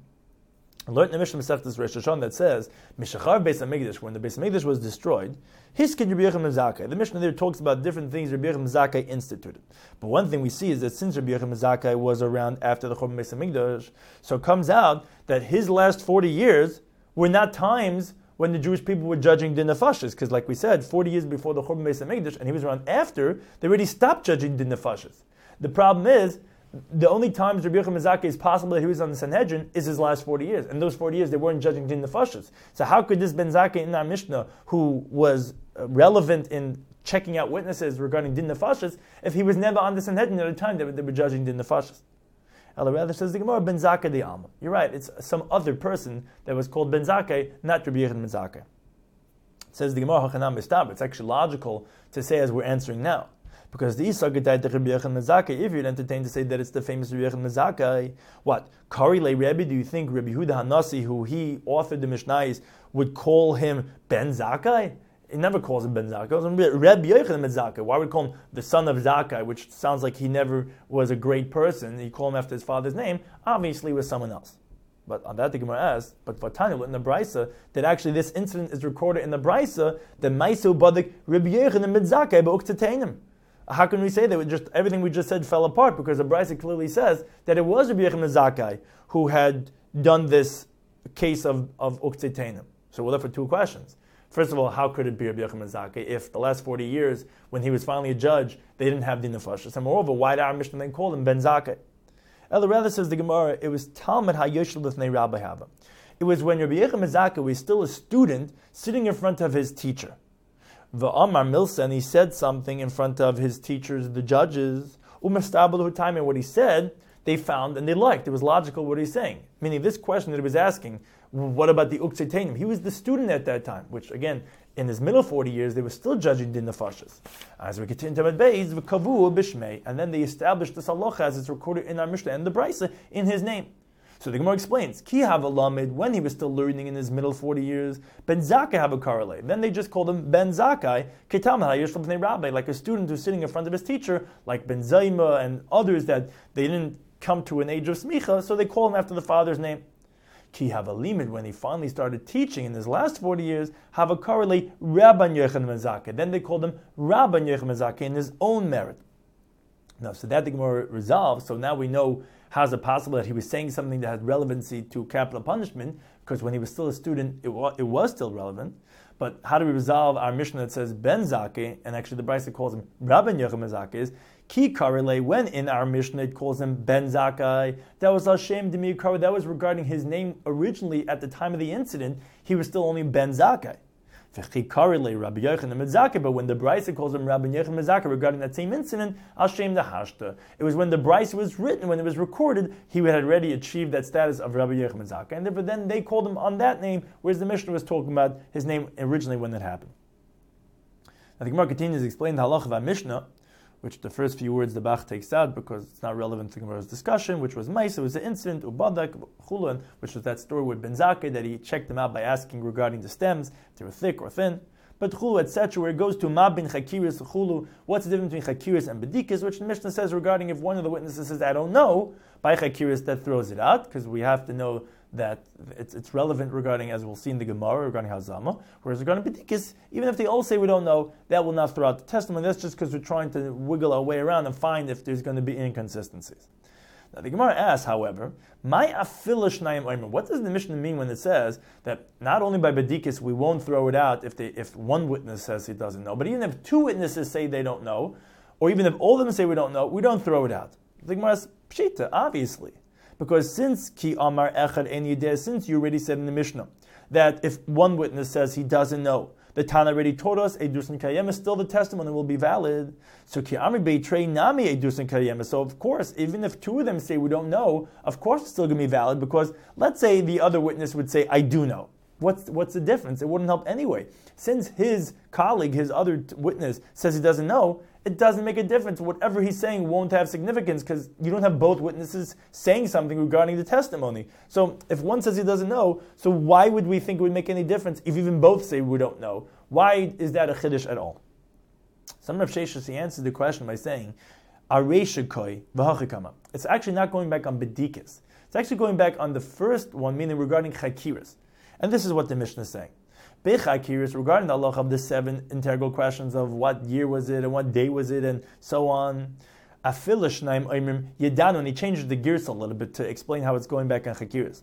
I learned in the Mishnah Masechtas Rosh Hashanah that says, Mishachar Beis Hamikdash, when the Beis Hamikdash was destroyed, Hiskid Rabbi Yochanan ben Zakkai. The Mishnah there talks about different things Rabbi Yochanan ben Zakkai instituted. But one thing we see is that since Rabbi Yochanan ben Zakkai was around after the Churban Beis Hamikdash, so it comes out that his last forty years were not times when the Jewish people were judging din nefashos, because like we said, forty years before the Churban Beis Hamikdash, and he was around after, they already stopped judging din nefashos. The problem is, the only times Rabbi Yochanan ben Zakkai is possible that he was on the Sanhedrin is his last forty years. And those forty years, they weren't judging din nefashos. So how could this Ben Zakkai in our Mishnah, who was relevant in checking out witnesses regarding din nefashos, if he was never on the Sanhedrin at a time that they were judging din nefashos? Ella rather says the Gemara, Ben Zakkai the Alma. You're right, it's some other person that was called Ben Zakkai, not Rabbi Yochanan ben Zakkai. It says the Gemara, Hachanam Mistab. It's actually logical to say as we're answering now. Because the Isa Gedai to Rabbi Yochanan ben Zakkai, if you'd entertain to say that it's the famous Rabbi Yochanan ben Zakkai, what? Kari Le Rebbe, do you think Rabbi Huda Hanasi, who he authored the Mishnayos, would call him Ben Zakkai? He never calls him Ben Zakkai. He calls him Rabbi Yochanan ben Zakkai. Why would he call him the son of Zakkai, which sounds like he never was a great person? He called him after his father's name. Obviously, it was someone else. But on that the Gemara asks, but Vatanya in the Brisa, that actually this incident is recorded in the Brisa, that Maisu Badik Rabbi Yochanan ben Zakkai be'uktateinim. How can we say that we just everything we just said fell apart? Because the Brisa clearly says that it was Rabbi Yochanan ben Zakkai who had done this case of, of Uktziteinim. So we're left with two questions. First of all, how could it be Rabbi Yochanan ben Zakkai if the last forty years, when he was finally a judge, they didn't have din nefashos? And moreover, why did our Mishnah then call him Ben Zakkai? Ella rather says the Gemara, it was Talmud HaYoshel Lifnei Rabbi Hava. It was when Rabbi Yochanan ben Zakkai was still a student sitting in front of his teacher. V'amar Milsa, and he said something in front of his teachers, the judges. Umastabalu time, and what he said, they found and they liked. It was logical what he's saying. Meaning this question that he was asking, what about the Uktziteinim? He was the student at that time, which again, in his middle forty years, they were still judging din nefashos. As we continue to Beis, v'kavu b'shmei, and then they established this halacha as it's recorded in our Mishnah and the Brisa in his name. So the Gemara explains, Ki have a lamed, when he was still learning in his middle forty years, Ben Zakkai have a korelate. Then they just called him Ben Zakkai, Ketam HaYoshel B'nei Rabbi, like a student who's sitting in front of his teacher, like Ben Zayma and others that they didn't come to an age of smicha, so they call him after the father's name. Ki have a limit, when he finally started teaching in his last forty years, have a korelate Rabban Yochanan ben Zakkai. Then they called him Rabban Yochanan ben Zakkai in his own merit. Now, so that the Gemara resolves, so now we know how is it possible that he was saying something that had relevancy to capital punishment, because when he was still a student, it was, it was still relevant. But how do we resolve our Mishnah that says Ben Zakeh, and actually the Brisa calls him Rabban Yochanan Zakeh, is Ki Karele, when in our Mishnah it calls him Ben Zakeh, that was Hashem Demi Kar, that was regarding his name originally at the time of the incident, he was still only Ben Zakeh. But when the Brisa calls him Rabban Yochanan Zakeh regarding that same incident, Hashem the Hashta. It was when the Brisa was written, when it was recorded, he had already achieved that status of Rabban Yochanan Zakeh. And therefore then they called him on that name, whereas the Mishnah was talking about his name originally when that happened. Now the Gemara continues to explain the halacha of our Mishnah, which the first few words the Bach takes out because it's not relevant to Gemara's discussion, which was Maisa, it was the incident, Ubadak, Chulan, which was that story with Ben Zakeh, that he checked them out by asking regarding the stems, if they were thick or thin. But Chulu, et cetera, where it goes to Ma bin Chakiris, Chulu, what's the difference between Chakiris and Bedikas, which the Mishnah says regarding if one of the witnesses says, I don't know, by Chakiris, that throws it out, because we have to know that it's, it's relevant regarding, as we'll see in the Gemara, regarding Hazama, whereas regarding Bedikas, even if they all say we don't know, that will not throw out the testimony. That's just because we're trying to wiggle our way around and find if there's going to be inconsistencies. Now the Gemara asks, however, my afila shnayim omer. What does the Mishnah mean when it says that not only by Bedikas we won't throw it out if they, if one witness says he doesn't know, but even if two witnesses say they don't know, or even if all of them say we don't know, we don't throw it out. The Gemara says, pshita, obviously. Because since ki amar echad en yideh, since you already said in the Mishnah that if one witness says he doesn't know, the Tana already told us edusin kayemes, still the testimony will be valid. So ki amri beitrei nami edusin kayemes. So of course, even if two of them say we don't know, of course it's still going to be valid, because let's say the other witness would say I do know. What's what's the difference? It wouldn't help anyway. Since his colleague, his other t- witness, says he doesn't know, it doesn't make a difference. Whatever he's saying won't have significance because you don't have both witnesses saying something regarding the testimony. So if one says he doesn't know, so why would we think it would make any difference if even both say we don't know? Why is that a chiddush at all? Some Rav Sheshes, he answered the question by saying, it's actually not going back on Bedikas. It's actually going back on the first one, meaning regarding Chakiras. And this is what the Mishnah is saying. Bechakiris, regarding the halacha of the seven integral questions of what year was it and what day was it and so on. Afilashnaim oimrim yedanu, and he changed the gears a little bit to explain how it's going back on Chakiris.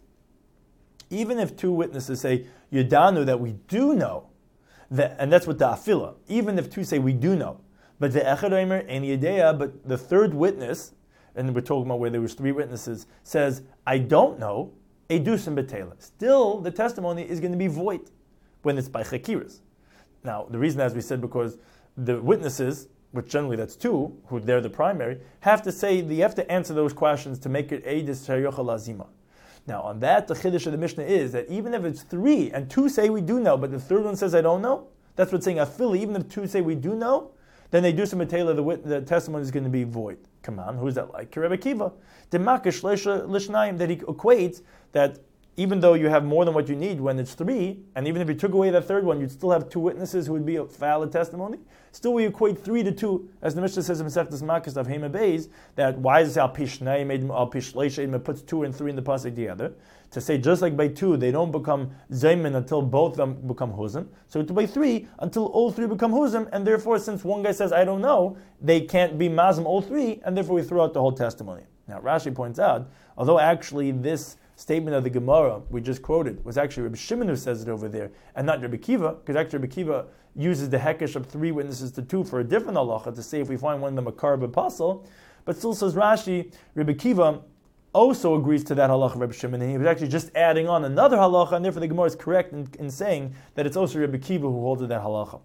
Even if two witnesses say yedanu, that we do know, that, and that's what the afila. Even if two say we do know, but the echad oimer and yedeya, but the third witness, and we're talking about where there was three witnesses, says I don't know. Edusim betela. Still, the testimony is going to be void when it's by chakiras. Now, the reason, as we said, because the witnesses, which generally that's two, who they're the primary, have to say, you have to answer those questions to make it edis shayocha lazima. Now, on that, the chiddush of the Mishnah is that even if it's three, and two say we do know, but the third one says I don't know, that's what's saying afili, even if two say we do know, then they do some betela, the, the testimony is going to be void. Come on, who's that like? Rebbe Akiva. Demakish lishnayim, that he equates that even though you have more than what you need when it's three, and even if you took away that third one, you'd still have two witnesses who would be a valid testimony. Still, we equate three to two, as the Mishnah says in Masechtas Makos of Hema Beis, that why is it al pishnayim al pishleishim? It puts two and three in the pasuk together to say just like by two they don't become zaymin until both of them become huzim. So by three until all three become huzim, and therefore since one guy says I don't know, they can't be mazim all three, and therefore we throw out the whole testimony. Now Rashi points out, although actually this statement of the Gemara we just quoted was actually Rabbi Shimon who says it over there, and not Rabbi Kiva, because actually Rabbi Kiva uses the hekesh of three witnesses to two for a different halacha to say if we find one of them a karb apostle, but still says Rashi, Rabbi Kiva also agrees to that halacha of Rabbi Shimon, and he was actually just adding on another halacha, and therefore the Gemara is correct in, in saying that it's also Rabbi Kiva who holds to that halacha.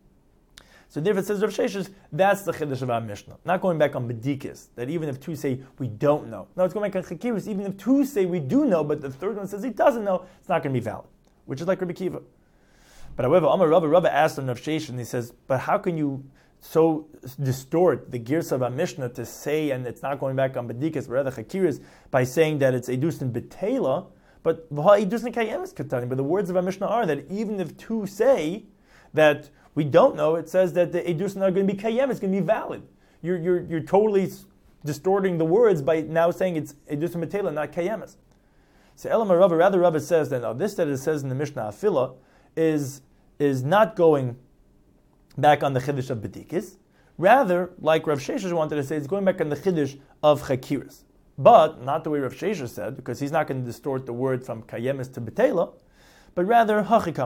So therefore it says Rav Sheshes, that's the chiddush of our Mishnah. Not going back on Bedikas, that even if two say we don't know. No, it's going back on Chakiris, even if two say we do know, but the third one says he doesn't know, it's not going to be valid, which is like Rabbi Kiva. But however, Amar Rabba, Rabba asked on Rav Sheshes, and he says, but how can you so distort the gears of our Mishnah to say, and it's not going back on Bedikas, but rather Chakiris, by saying that it's Edus and Betela, but Edus and Kayemis Katani. But the words of our Mishnah are that even if two say that we don't know, it says that the Edusin are going to be Kayem, it's going to be valid. You're, you're, you're totally distorting the words by now saying it's Edusin Matela, not Kayemis. So Elam Rabba, rather Rabba says that now this that it says in the Mishnah Afila is, is not going back on the Chiddush of Bedikas. Rather, like Rav Sheshes wanted to say, it's going back on the Chiddush of Chakiris. But not the way Rav Sheshes said, because he's not going to distort the word from Kayemis to Betela, but rather Hachikama.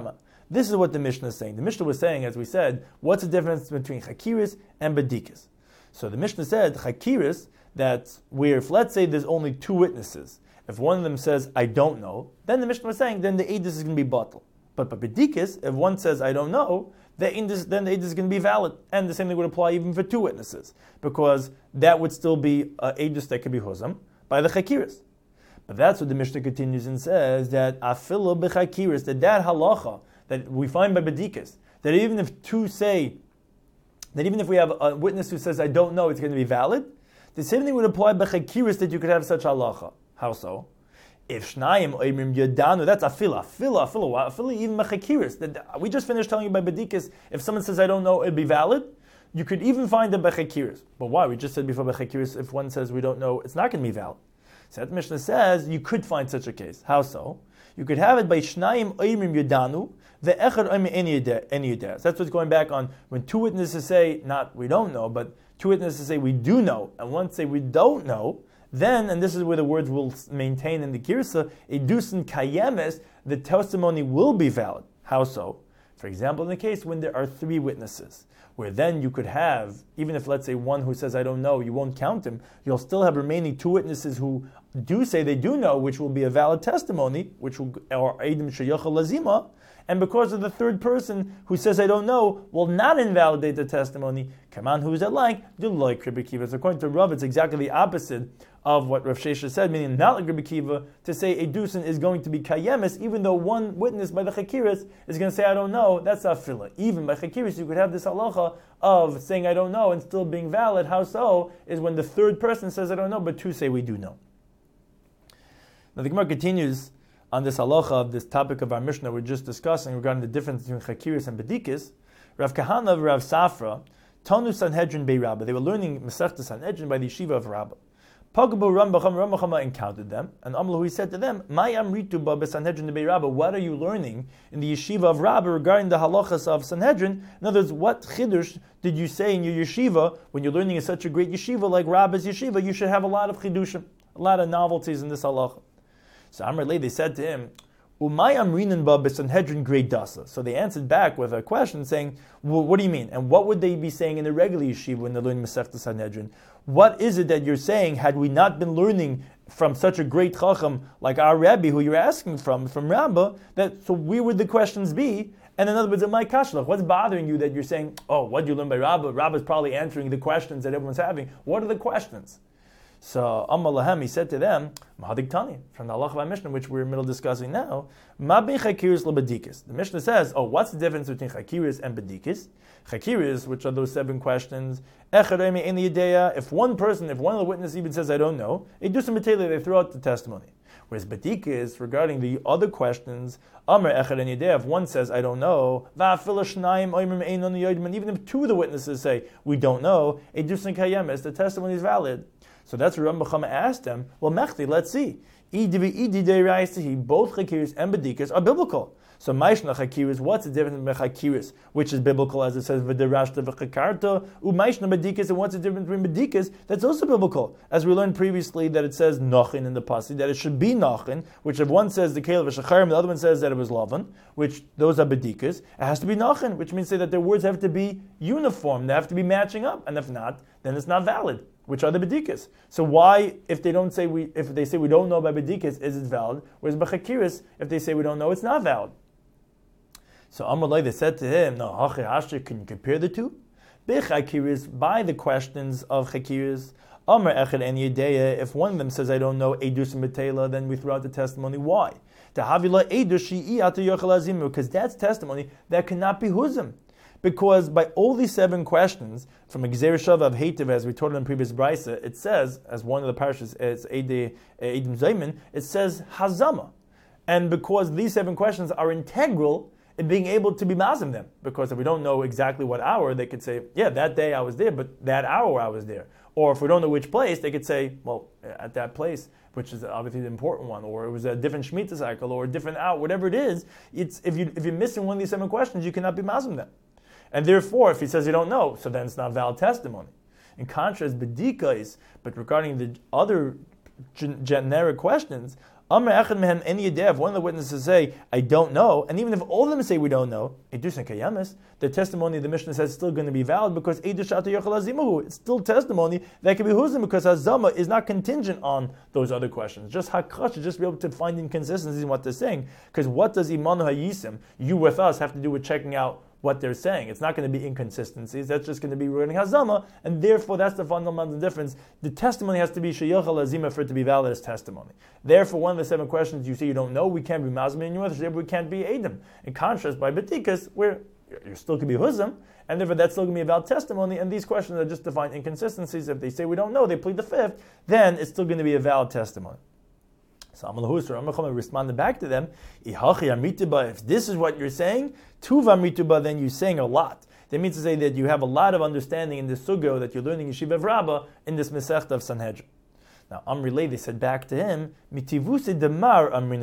This is what the Mishnah is saying. The Mishnah was saying, as we said, what's the difference between chakiris and bedikas? So the Mishnah said, chakiris, that where if let's say there's only two witnesses, if one of them says, I don't know, then the Mishnah was saying, then the edus is going to be bottle. But by bedikas, if one says, I don't know, the edus, then the edus is going to be valid. And the same thing would apply even for two witnesses, because that would still be uh, edus that could be huzam by the chakiris. But that's what the Mishnah continues and says, that afilu b'chakiris, that that halacha, that we find by bedikas, that even if two say, that even if we have a witness who says, I don't know, it's going to be valid, the same thing would apply by chakiris, that you could have such halacha. How so? If shnayim oimrim yadanu, that's afila, afila, afila, afila, even by chakiris. We just finished telling you by bedikas, if someone says, I don't know, it'd be valid. You could even find it by chakiris. But why? We just said before by chakiris, if one says, we don't know, it's not going to be valid. So that Mishnah says, you could find such a case. How so? You could have it by shnayim oimrim yadanu, the echad oimrim eni yadeh. That's what's going back on when two witnesses say, not we don't know, but two witnesses say we do know, and one say we don't know, then, and this is where the words will maintain in the girsa, edusin kayemes, the testimony will be valid. How so? For example, in the case when there are three witnesses, where then you could have, even if let's say one who says I don't know, you won't count him, you'll still have remaining two witnesses who do say they do know, which will be a valid testimony, which will, or eidim sheyachal lazima, and because of the third person who says I don't know, will not invalidate the testimony. Come on, who is it like? Do like Rabbi Kiva. So according to Rav, it's exactly the opposite of what Rav Shesha said, meaning not like Rabbi Kiva, to say a dusin is going to be kayemis, even though one witness by the chakiris is going to say I don't know, that's afila. Even by chakiris, you could have this halacha of saying I don't know and still being valid. How so? Is when the third person says I don't know, but two say we do know. Now the Gemara continues on this halacha of this topic of our Mishnah we're just discussing regarding the difference between chakiris and bedikis. Rav Kahana and Rav Safra, Tanu Sanhedrin Bei Rabbah, they were learning Masechta Sanhedrin by the yeshiva of Rabbah. Pagabu Rambacham Rambachama encountered them, and Amlahu he said to them, "My Amritu Ba Sanhedrin Bei Rabbah, what are you learning in the yeshiva of Rabbah regarding the halachas of Sanhedrin? In other words, what chidush did you say in your yeshiva when you're learning in such a great yeshiva like Rabbah's yeshiva? You should have a lot of chidushim, a lot of novelties in this halacha." So Amr Lei, they said to him, Umay amrinan ba b'sanhedrin grade dasa. So they answered back with a question saying, well, what do you mean? And what would they be saying in the regular yeshiva when they're learning Masechta Sanhedrin? What is it that you're saying, had we not been learning from such a great chacham like our Rebbe, who you're asking from, from Rabbah, that so where would the questions be? And in other words, my kashlach, what's bothering you that you're saying, oh, what did you learn by Rabbah? Rabbah's probably answering the questions that everyone's having. What are the questions? So Amar Lahem, he said to them, Mahadik Tani, from the Halacha Mishnah, which we're in the middle of discussing now, Ma bin chakiris lebedikis. The Mishnah says, oh, what's the difference between chakiris and bedikis? Chakiris, which are those seven questions, if one person, if one of the witnesses even says, I don't know, they do some material, they throw out the testimony. Whereas bedikis, regarding the other questions, Amar echad and if one says, I don't know, and even if two of the witnesses say, we don't know, the testimony is valid. So that's where Rambam asked them, well, Mechti, let's see. Both chakiris and bedikas are biblical. So Maishna chakiris, what's the difference between chakiris, which is biblical, as it says, v'derashta v'chakarta, u'maishna bedikas, and what's the difference between bedikas, that's also biblical. As we learned previously that it says nachin in the pasuk, that it should be nachin, which if one says the kelev v'shacharim, the other one says that it was lavan, which those are bedikas, it has to be nachin, which means say that their words have to be uniform, they have to be matching up, and if not, then it's not valid. Which are the bedikas. So why, if they don't say we, if they say we don't know by bedikas, is it valid? Whereas by chakiris, if they say we don't know, it's not valid. So Amrullah, they said to him, no, hachi hashri, can you compare the two? Bechakiris, by the questions of chakiris, Amr echad and yedeya, if one of them says I don't know, edus and betela, then we throw out the testimony. Why? Tahavila edus shi'i atu yochel azimu, because that's testimony that cannot be huzim. Because by all these seven questions, from Gzeir Shava of Heitiv, as we taught in previous Brisa, it says, as one of the parashas, it's Edim Zayman, it says Hazama. And because these seven questions are integral in being able to be mazim them, because if we don't know exactly what hour, they could say, yeah, that day I was there, but that hour I was there. Or if we don't know which place, they could say, well, at that place, which is obviously the important one, or it was a different Shemitah cycle, or a different hour, whatever it is, it's if, you, if you're missing one of these seven questions, you cannot be mazim them. And therefore, if he says you don't know, so then it's not valid testimony. In contrast, bedika is, but regarding the other gen- generic questions, Amr echad mehem any yedeh. If one of the witnesses say, I don't know, and even if all of them say we don't know, edusin kayamis, the testimony of the Mishnah says is still going to be valid because edushata yochel azimahu. It's still testimony that can be huzim because hazama is not contingent on those other questions. Just hakash, just be able to find inconsistencies in what they're saying. Because what does imanu hayisim, you with us, have to do with checking out what they're saying? It's not going to be inconsistencies. That's just going to be running hazama, and therefore that's the fundamental difference. The testimony has to be sheyachal azima for it to be valid as testimony. Therefore, one of the seven questions you say you don't know, we can't be mazmin in you with, we can't be edim. In contrast, by betikas, where you still could be huzim, and therefore that's still going to be a valid testimony. And these questions are just defined inconsistencies. If they say we don't know, they plead the fifth, then it's still going to be a valid testimony. So Amal Husar, Amal responded back to them, if this is what you're saying, Tuva Mituba, then you're saying a lot. That means to say that you have a lot of understanding in this sugyo that you're learning in Yeshiva of Rabbah in this Masechta of Sanhedrin. Now Amri they said back to him, Mitivuse demar Amrin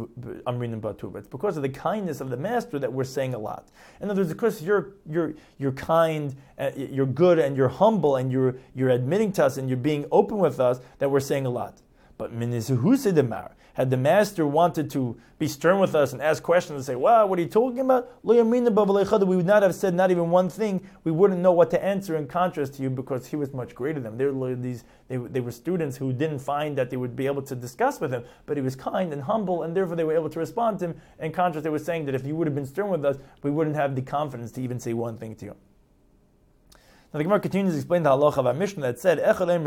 Batuva. It's because of the kindness of the master that we're saying a lot. In other words, because you're you're you're kind, uh, you're good, and you're humble, and you're you're admitting to us, and you're being open with us, that we're saying a lot. But Minizuhuse demar, had the master wanted to be stern with us and ask questions and say, wow, what are you talking about? We would not have said not even one thing. We wouldn't know what to answer in contrast to you because he was much greater than them. They were, these, they, they were students who didn't find that they would be able to discuss with him, but he was kind and humble, and therefore they were able to respond to him. In contrast, they were saying that if you would have been stern with us, we wouldn't have the confidence to even say one thing to you. Now the Gemara continues to explain the halacha of our Mishnah that said,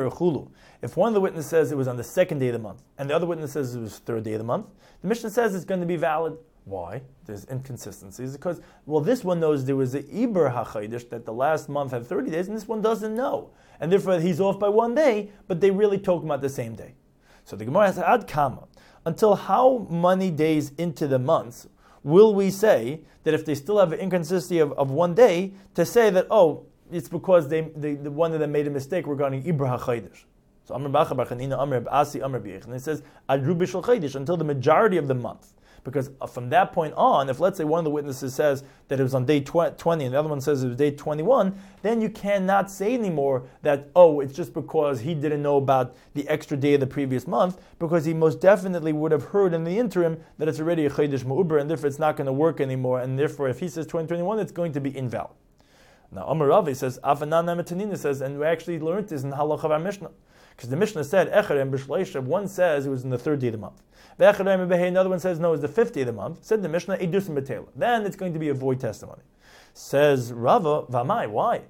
if one of the witnesses says it was on the second day of the month, and the other witness says it was the third day of the month, the Mishnah says it's going to be valid. Why? There's inconsistencies. Because, well, this one knows there was an Iber HaChaydish, that the last month had thirty days, and this one doesn't know. And therefore he's off by one day, but they really talk about the same day. So the Gemara says, Ad Kama, until how many days into the months will we say that if they still have an inconsistency of, of one day, to say that, oh, it's because they, they, the one of them made a mistake regarding Ibra HaChaydish. So Amr Bacha Bar Chanina, Amr Asi, Amr B'ich. And it says, Adru B'shel Chaydish, until the majority of the month. Because from that point on, if let's say one of the witnesses says that it was on day twenty and the other one says it was day twenty-one, then you cannot say anymore that, oh, it's just because he didn't know about the extra day of the previous month, because he most definitely would have heard in the interim that it's already a Chaydish Mu'uber, and therefore it's not going to work anymore, and therefore if he says twenty twenty-one, it's going to be invalid. Now, Amar Ravi says, Afanan Namatanina says, and we actually learned this in Halach of our Mishnah. Because the Mishnah said, Echarem B'shleisha, one says it was in the third day of the month. V'echarem B'hei, another one says, no, it was the fifth day of the month. Said the Mishnah, Edusim B'tela. Then it's going to be a void testimony. Says Rava, Vamai, why?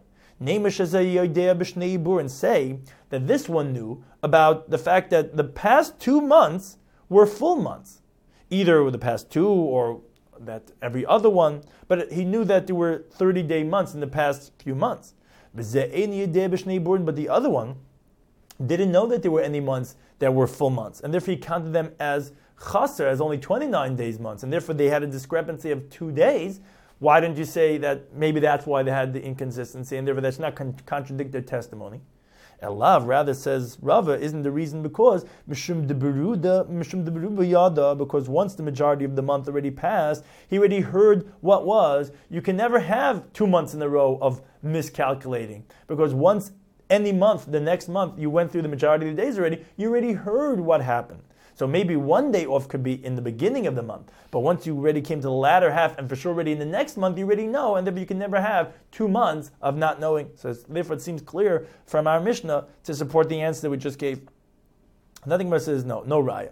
And say that this one knew about the fact that the past two months were full months. Either the past two or that every other one, but he knew that there were thirty-day months in the past few months. But the other one didn't know that there were any months that were full months, and therefore he counted them as chaser, as only twenty-nine days months, and therefore they had a discrepancy of two days. Why didn't you say that maybe that's why they had the inconsistency, and therefore that's not con- contradict their testimony? Elav rather says Rava isn't the reason because Mishum de Beruda, Mishum de Beruda Yada, because once the majority of the month already passed, he already heard what was. You can never have two months in a row of miscalculating, because once any month, the next month, you went through the majority of the days already, you already heard what happened. So maybe one day off could be in the beginning of the month, but once you already came to the latter half, and for sure already in the next month, you already know, and therefore you can never have two months of not knowing. So therefore it seems clear from our Mishnah to support the answer that we just gave. Nothing more says no, no raya.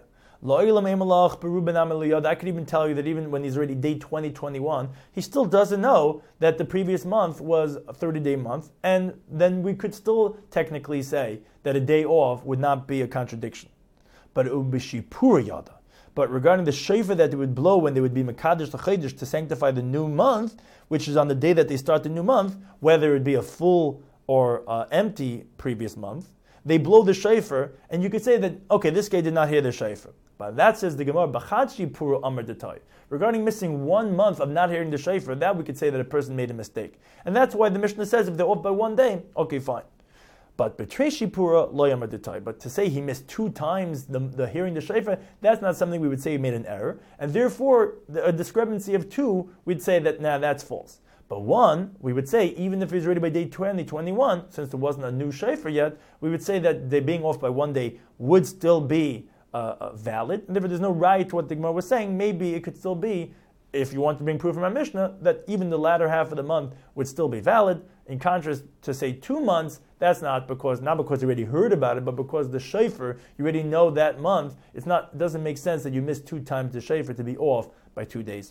I could even tell you that even when he's already day twenty twenty-one, he still doesn't know that the previous month was a thirty-day month, and then we could still technically say that a day off would not be a contradiction. But it would be shipur yada. But regarding the shofar that they would blow when they would be mekadesh l'chaydish to sanctify the new month, which is on the day that they start the new month, whether it be a full or uh, empty previous month, they blow the shofar, and you could say that, okay, this guy did not hear the shofar. But that says the Gemara, b'chad shipur amar detay. Regarding missing one month of not hearing the shofar, that we could say that a person made a mistake. And that's why the Mishnah says if they're off by one day, okay, fine. But betray shipura lo yamar detay. But to say he missed two times the, the hearing the shofar, that's not something we would say he made an error. And therefore, the, a discrepancy of two, we'd say that, nah, that's false. But one, we would say, even if he's ready by day twenty, twenty-one, since there wasn't a new shofar yet, we would say that they being off by one day would still be uh, uh, valid. And therefore, there's no right to what the Gemara was saying. Maybe it could still be, if you want to bring proof from our Mishnah, that even the latter half of the month would still be valid. In contrast to say two months, that's not because not because you already heard about it, but because the shofar, you already know that month. It's not. It doesn't make sense that you miss two times the shofar to be off by two days.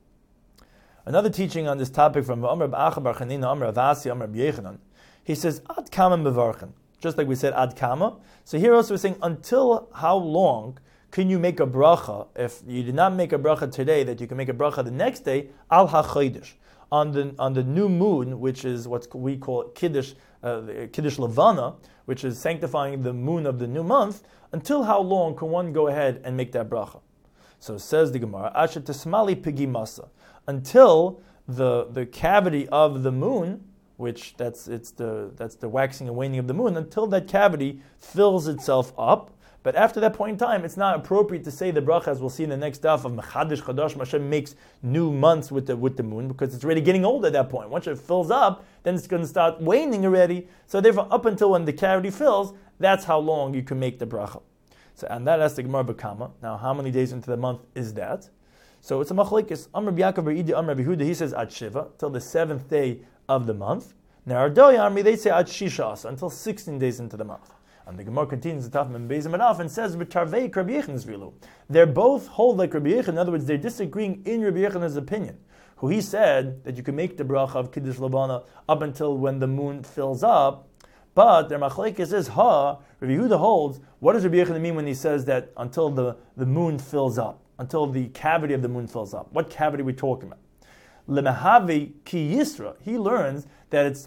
Another teaching on this topic from Amr B'Acha Bar Chanina, Amr Avasi, Amr B'Yechanan. He says Ad Kama Mevarchen, just like we said Ad Kama. So here also we're saying until how long can you make a bracha if you did not make a bracha today that you can make a bracha the next day al hachodesh on the on the new moon, which is what we call kiddush uh, kiddush levana, which is sanctifying the moon of the new month. Until how long can one go ahead and make that bracha? So says the Gemara, Asher tesmali pigi masa, until the the cavity of the moon, which that's it's the that's the waxing and waning of the moon, until that cavity fills itself up. But after that point in time, it's not appropriate to say the bracha, as we'll see in the next daf of Mechadish Chadash. Hashem makes new months with the with the moon because it's already getting old at that point. Once it fills up, then it's going to start waning already. So therefore, up until when the cavity fills, that's how long you can make the bracha. So and that has the Gemara B'Kama. Now, how many days into the month is that? So it's a machlekes. Amr B'Yaakov B'Idi Amr B'Yehuda. He says Ad Shiva, till the seventh day of the month. Now Ardoy Army, they say Ad Shisha Asa, until sixteen days into the month. And the Gemara continues the Tafim and Beizim Manaf and says, "V'tarvei Rabbi Yechan's vilu." They're both hold like Rabbi Yechan. In other words, they're disagreeing in Rabbi Yechan's opinion, who he said that you can make the bracha of Kiddush Levana up until when the moon fills up. But their machlekes is ha. Rabbi Yehuda holds. What does Rabbi Yechan mean when he says that until the, the moon fills up, until the cavity of the moon fills up? What cavity are we talking about? Lemehavi ki yisra. He learns that it's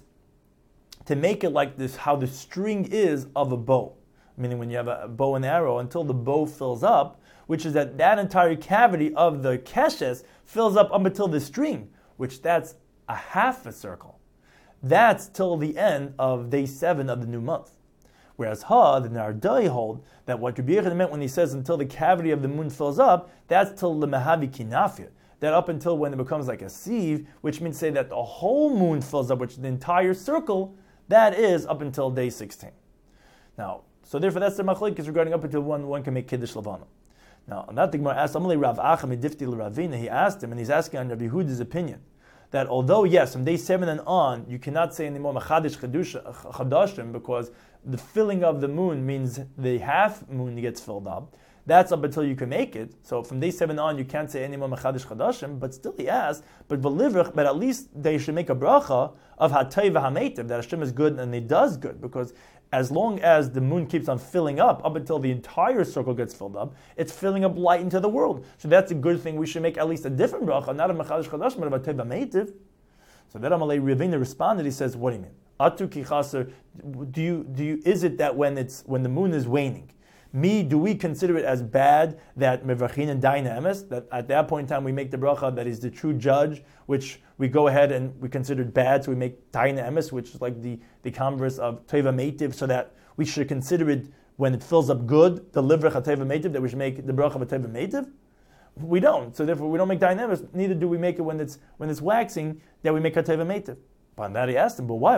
to make it like this, how the string is of a bow. Meaning when you have a bow and arrow, until the bow fills up, which is that that entire cavity of the keshes fills up up until the string, which that's a half a circle. That's till the end of day seven of the new month. Whereas Ha, the Nardai hold, that what Rabbi Yechon meant when he says until the cavity of the moon fills up, that's till the Mehavi Kinafir. That up until when it becomes like a sieve, which means say that the whole moon fills up, which is the entire circle, that is up until day sixteen. Now, so therefore that's the machlekes regarding up until one one can make Kiddush Levana. Now, on that the Gemara asked, Amalei Rav Acha Midifti L'Ravina, he asked him, and he's asking on Rabbi Yehuda's opinion, that although, yes, from day seven and on, you cannot say anymore Machadish Chadashim, because the filling of the moon means the half moon gets filled up. That's up until you can make it. So from day seven on, you can't say anymore Machadish Chadashim, but still he asked, but Belivrich, but at least they should make a bracha of Hatay v'Hametiv, that Hashem is good and he does good, because as long as the moon keeps on filling up, up until the entire circle gets filled up, it's filling up light into the world. So that's a good thing. We should make at least a different bracha, not a Machadish Chadashim, but a Hatay v'Hametiv. So that Amalei Ravina responded, he says, what do you mean? Atu ki chaser, do you, do you, is it that when it's, when the moon is waning, Me, do we consider it as bad that Mevrachin and Daina Emes, that at that point in time we make the bracha that is the true judge, which we go ahead and we consider it bad, so we make Daina Emes, which is like the, the converse of Teva Meitiv, so that we should consider it when it fills up good, the Livrach HaTeva Meitiv, that we should make the bracha of a Teva Meitiv? We don't. So therefore we don't make Daina Emes, neither do we make it when it's when it's waxing, that we make a Teva Meitiv. Upon that he asked him, but why?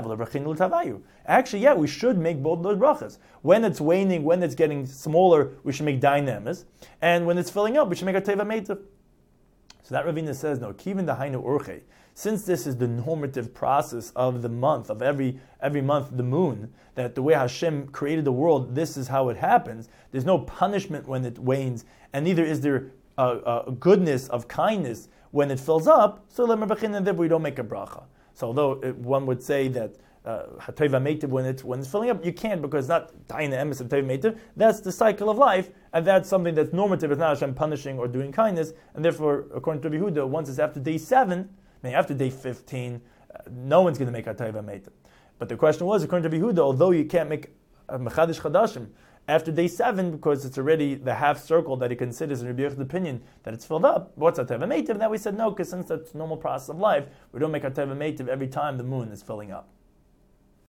Actually, yeah, we should make both those brachas. When it's waning, when it's getting smaller, we should make dynamis. And when it's filling up, we should make a teva meitiv. So that Ravina says, no, kivin dahainu urche. Since this is the normative process of the month, of every every month, the moon, that the way Hashem created the world, this is how it happens. There's no punishment when it wanes, and neither is there a, a goodness of kindness when it fills up. So we don't make a bracha. So although it, one would say that Hateva Meitiv, when it's when it's filling up, you can't, because it's not Taina Emes and Teva Meitiv. That's the cycle of life, and that's something that's normative. It's not Hashem punishing or doing kindness, and therefore, according to Rabbi Yehuda, once it's after day seven, maybe after day fifteen, uh, no one's going to make Hateva Meitiv. But the question was, according to Rabbi Yehuda, although you can't make a Mechadish Chadashim after day seven, because it's already the half circle that he considers in Rabbi Yehuda's opinion that it's filled up, what's Hateva Meitiv? And then we said no, because since that's normal process of life, we don't make Hateva Meitiv every time the moon is filling up.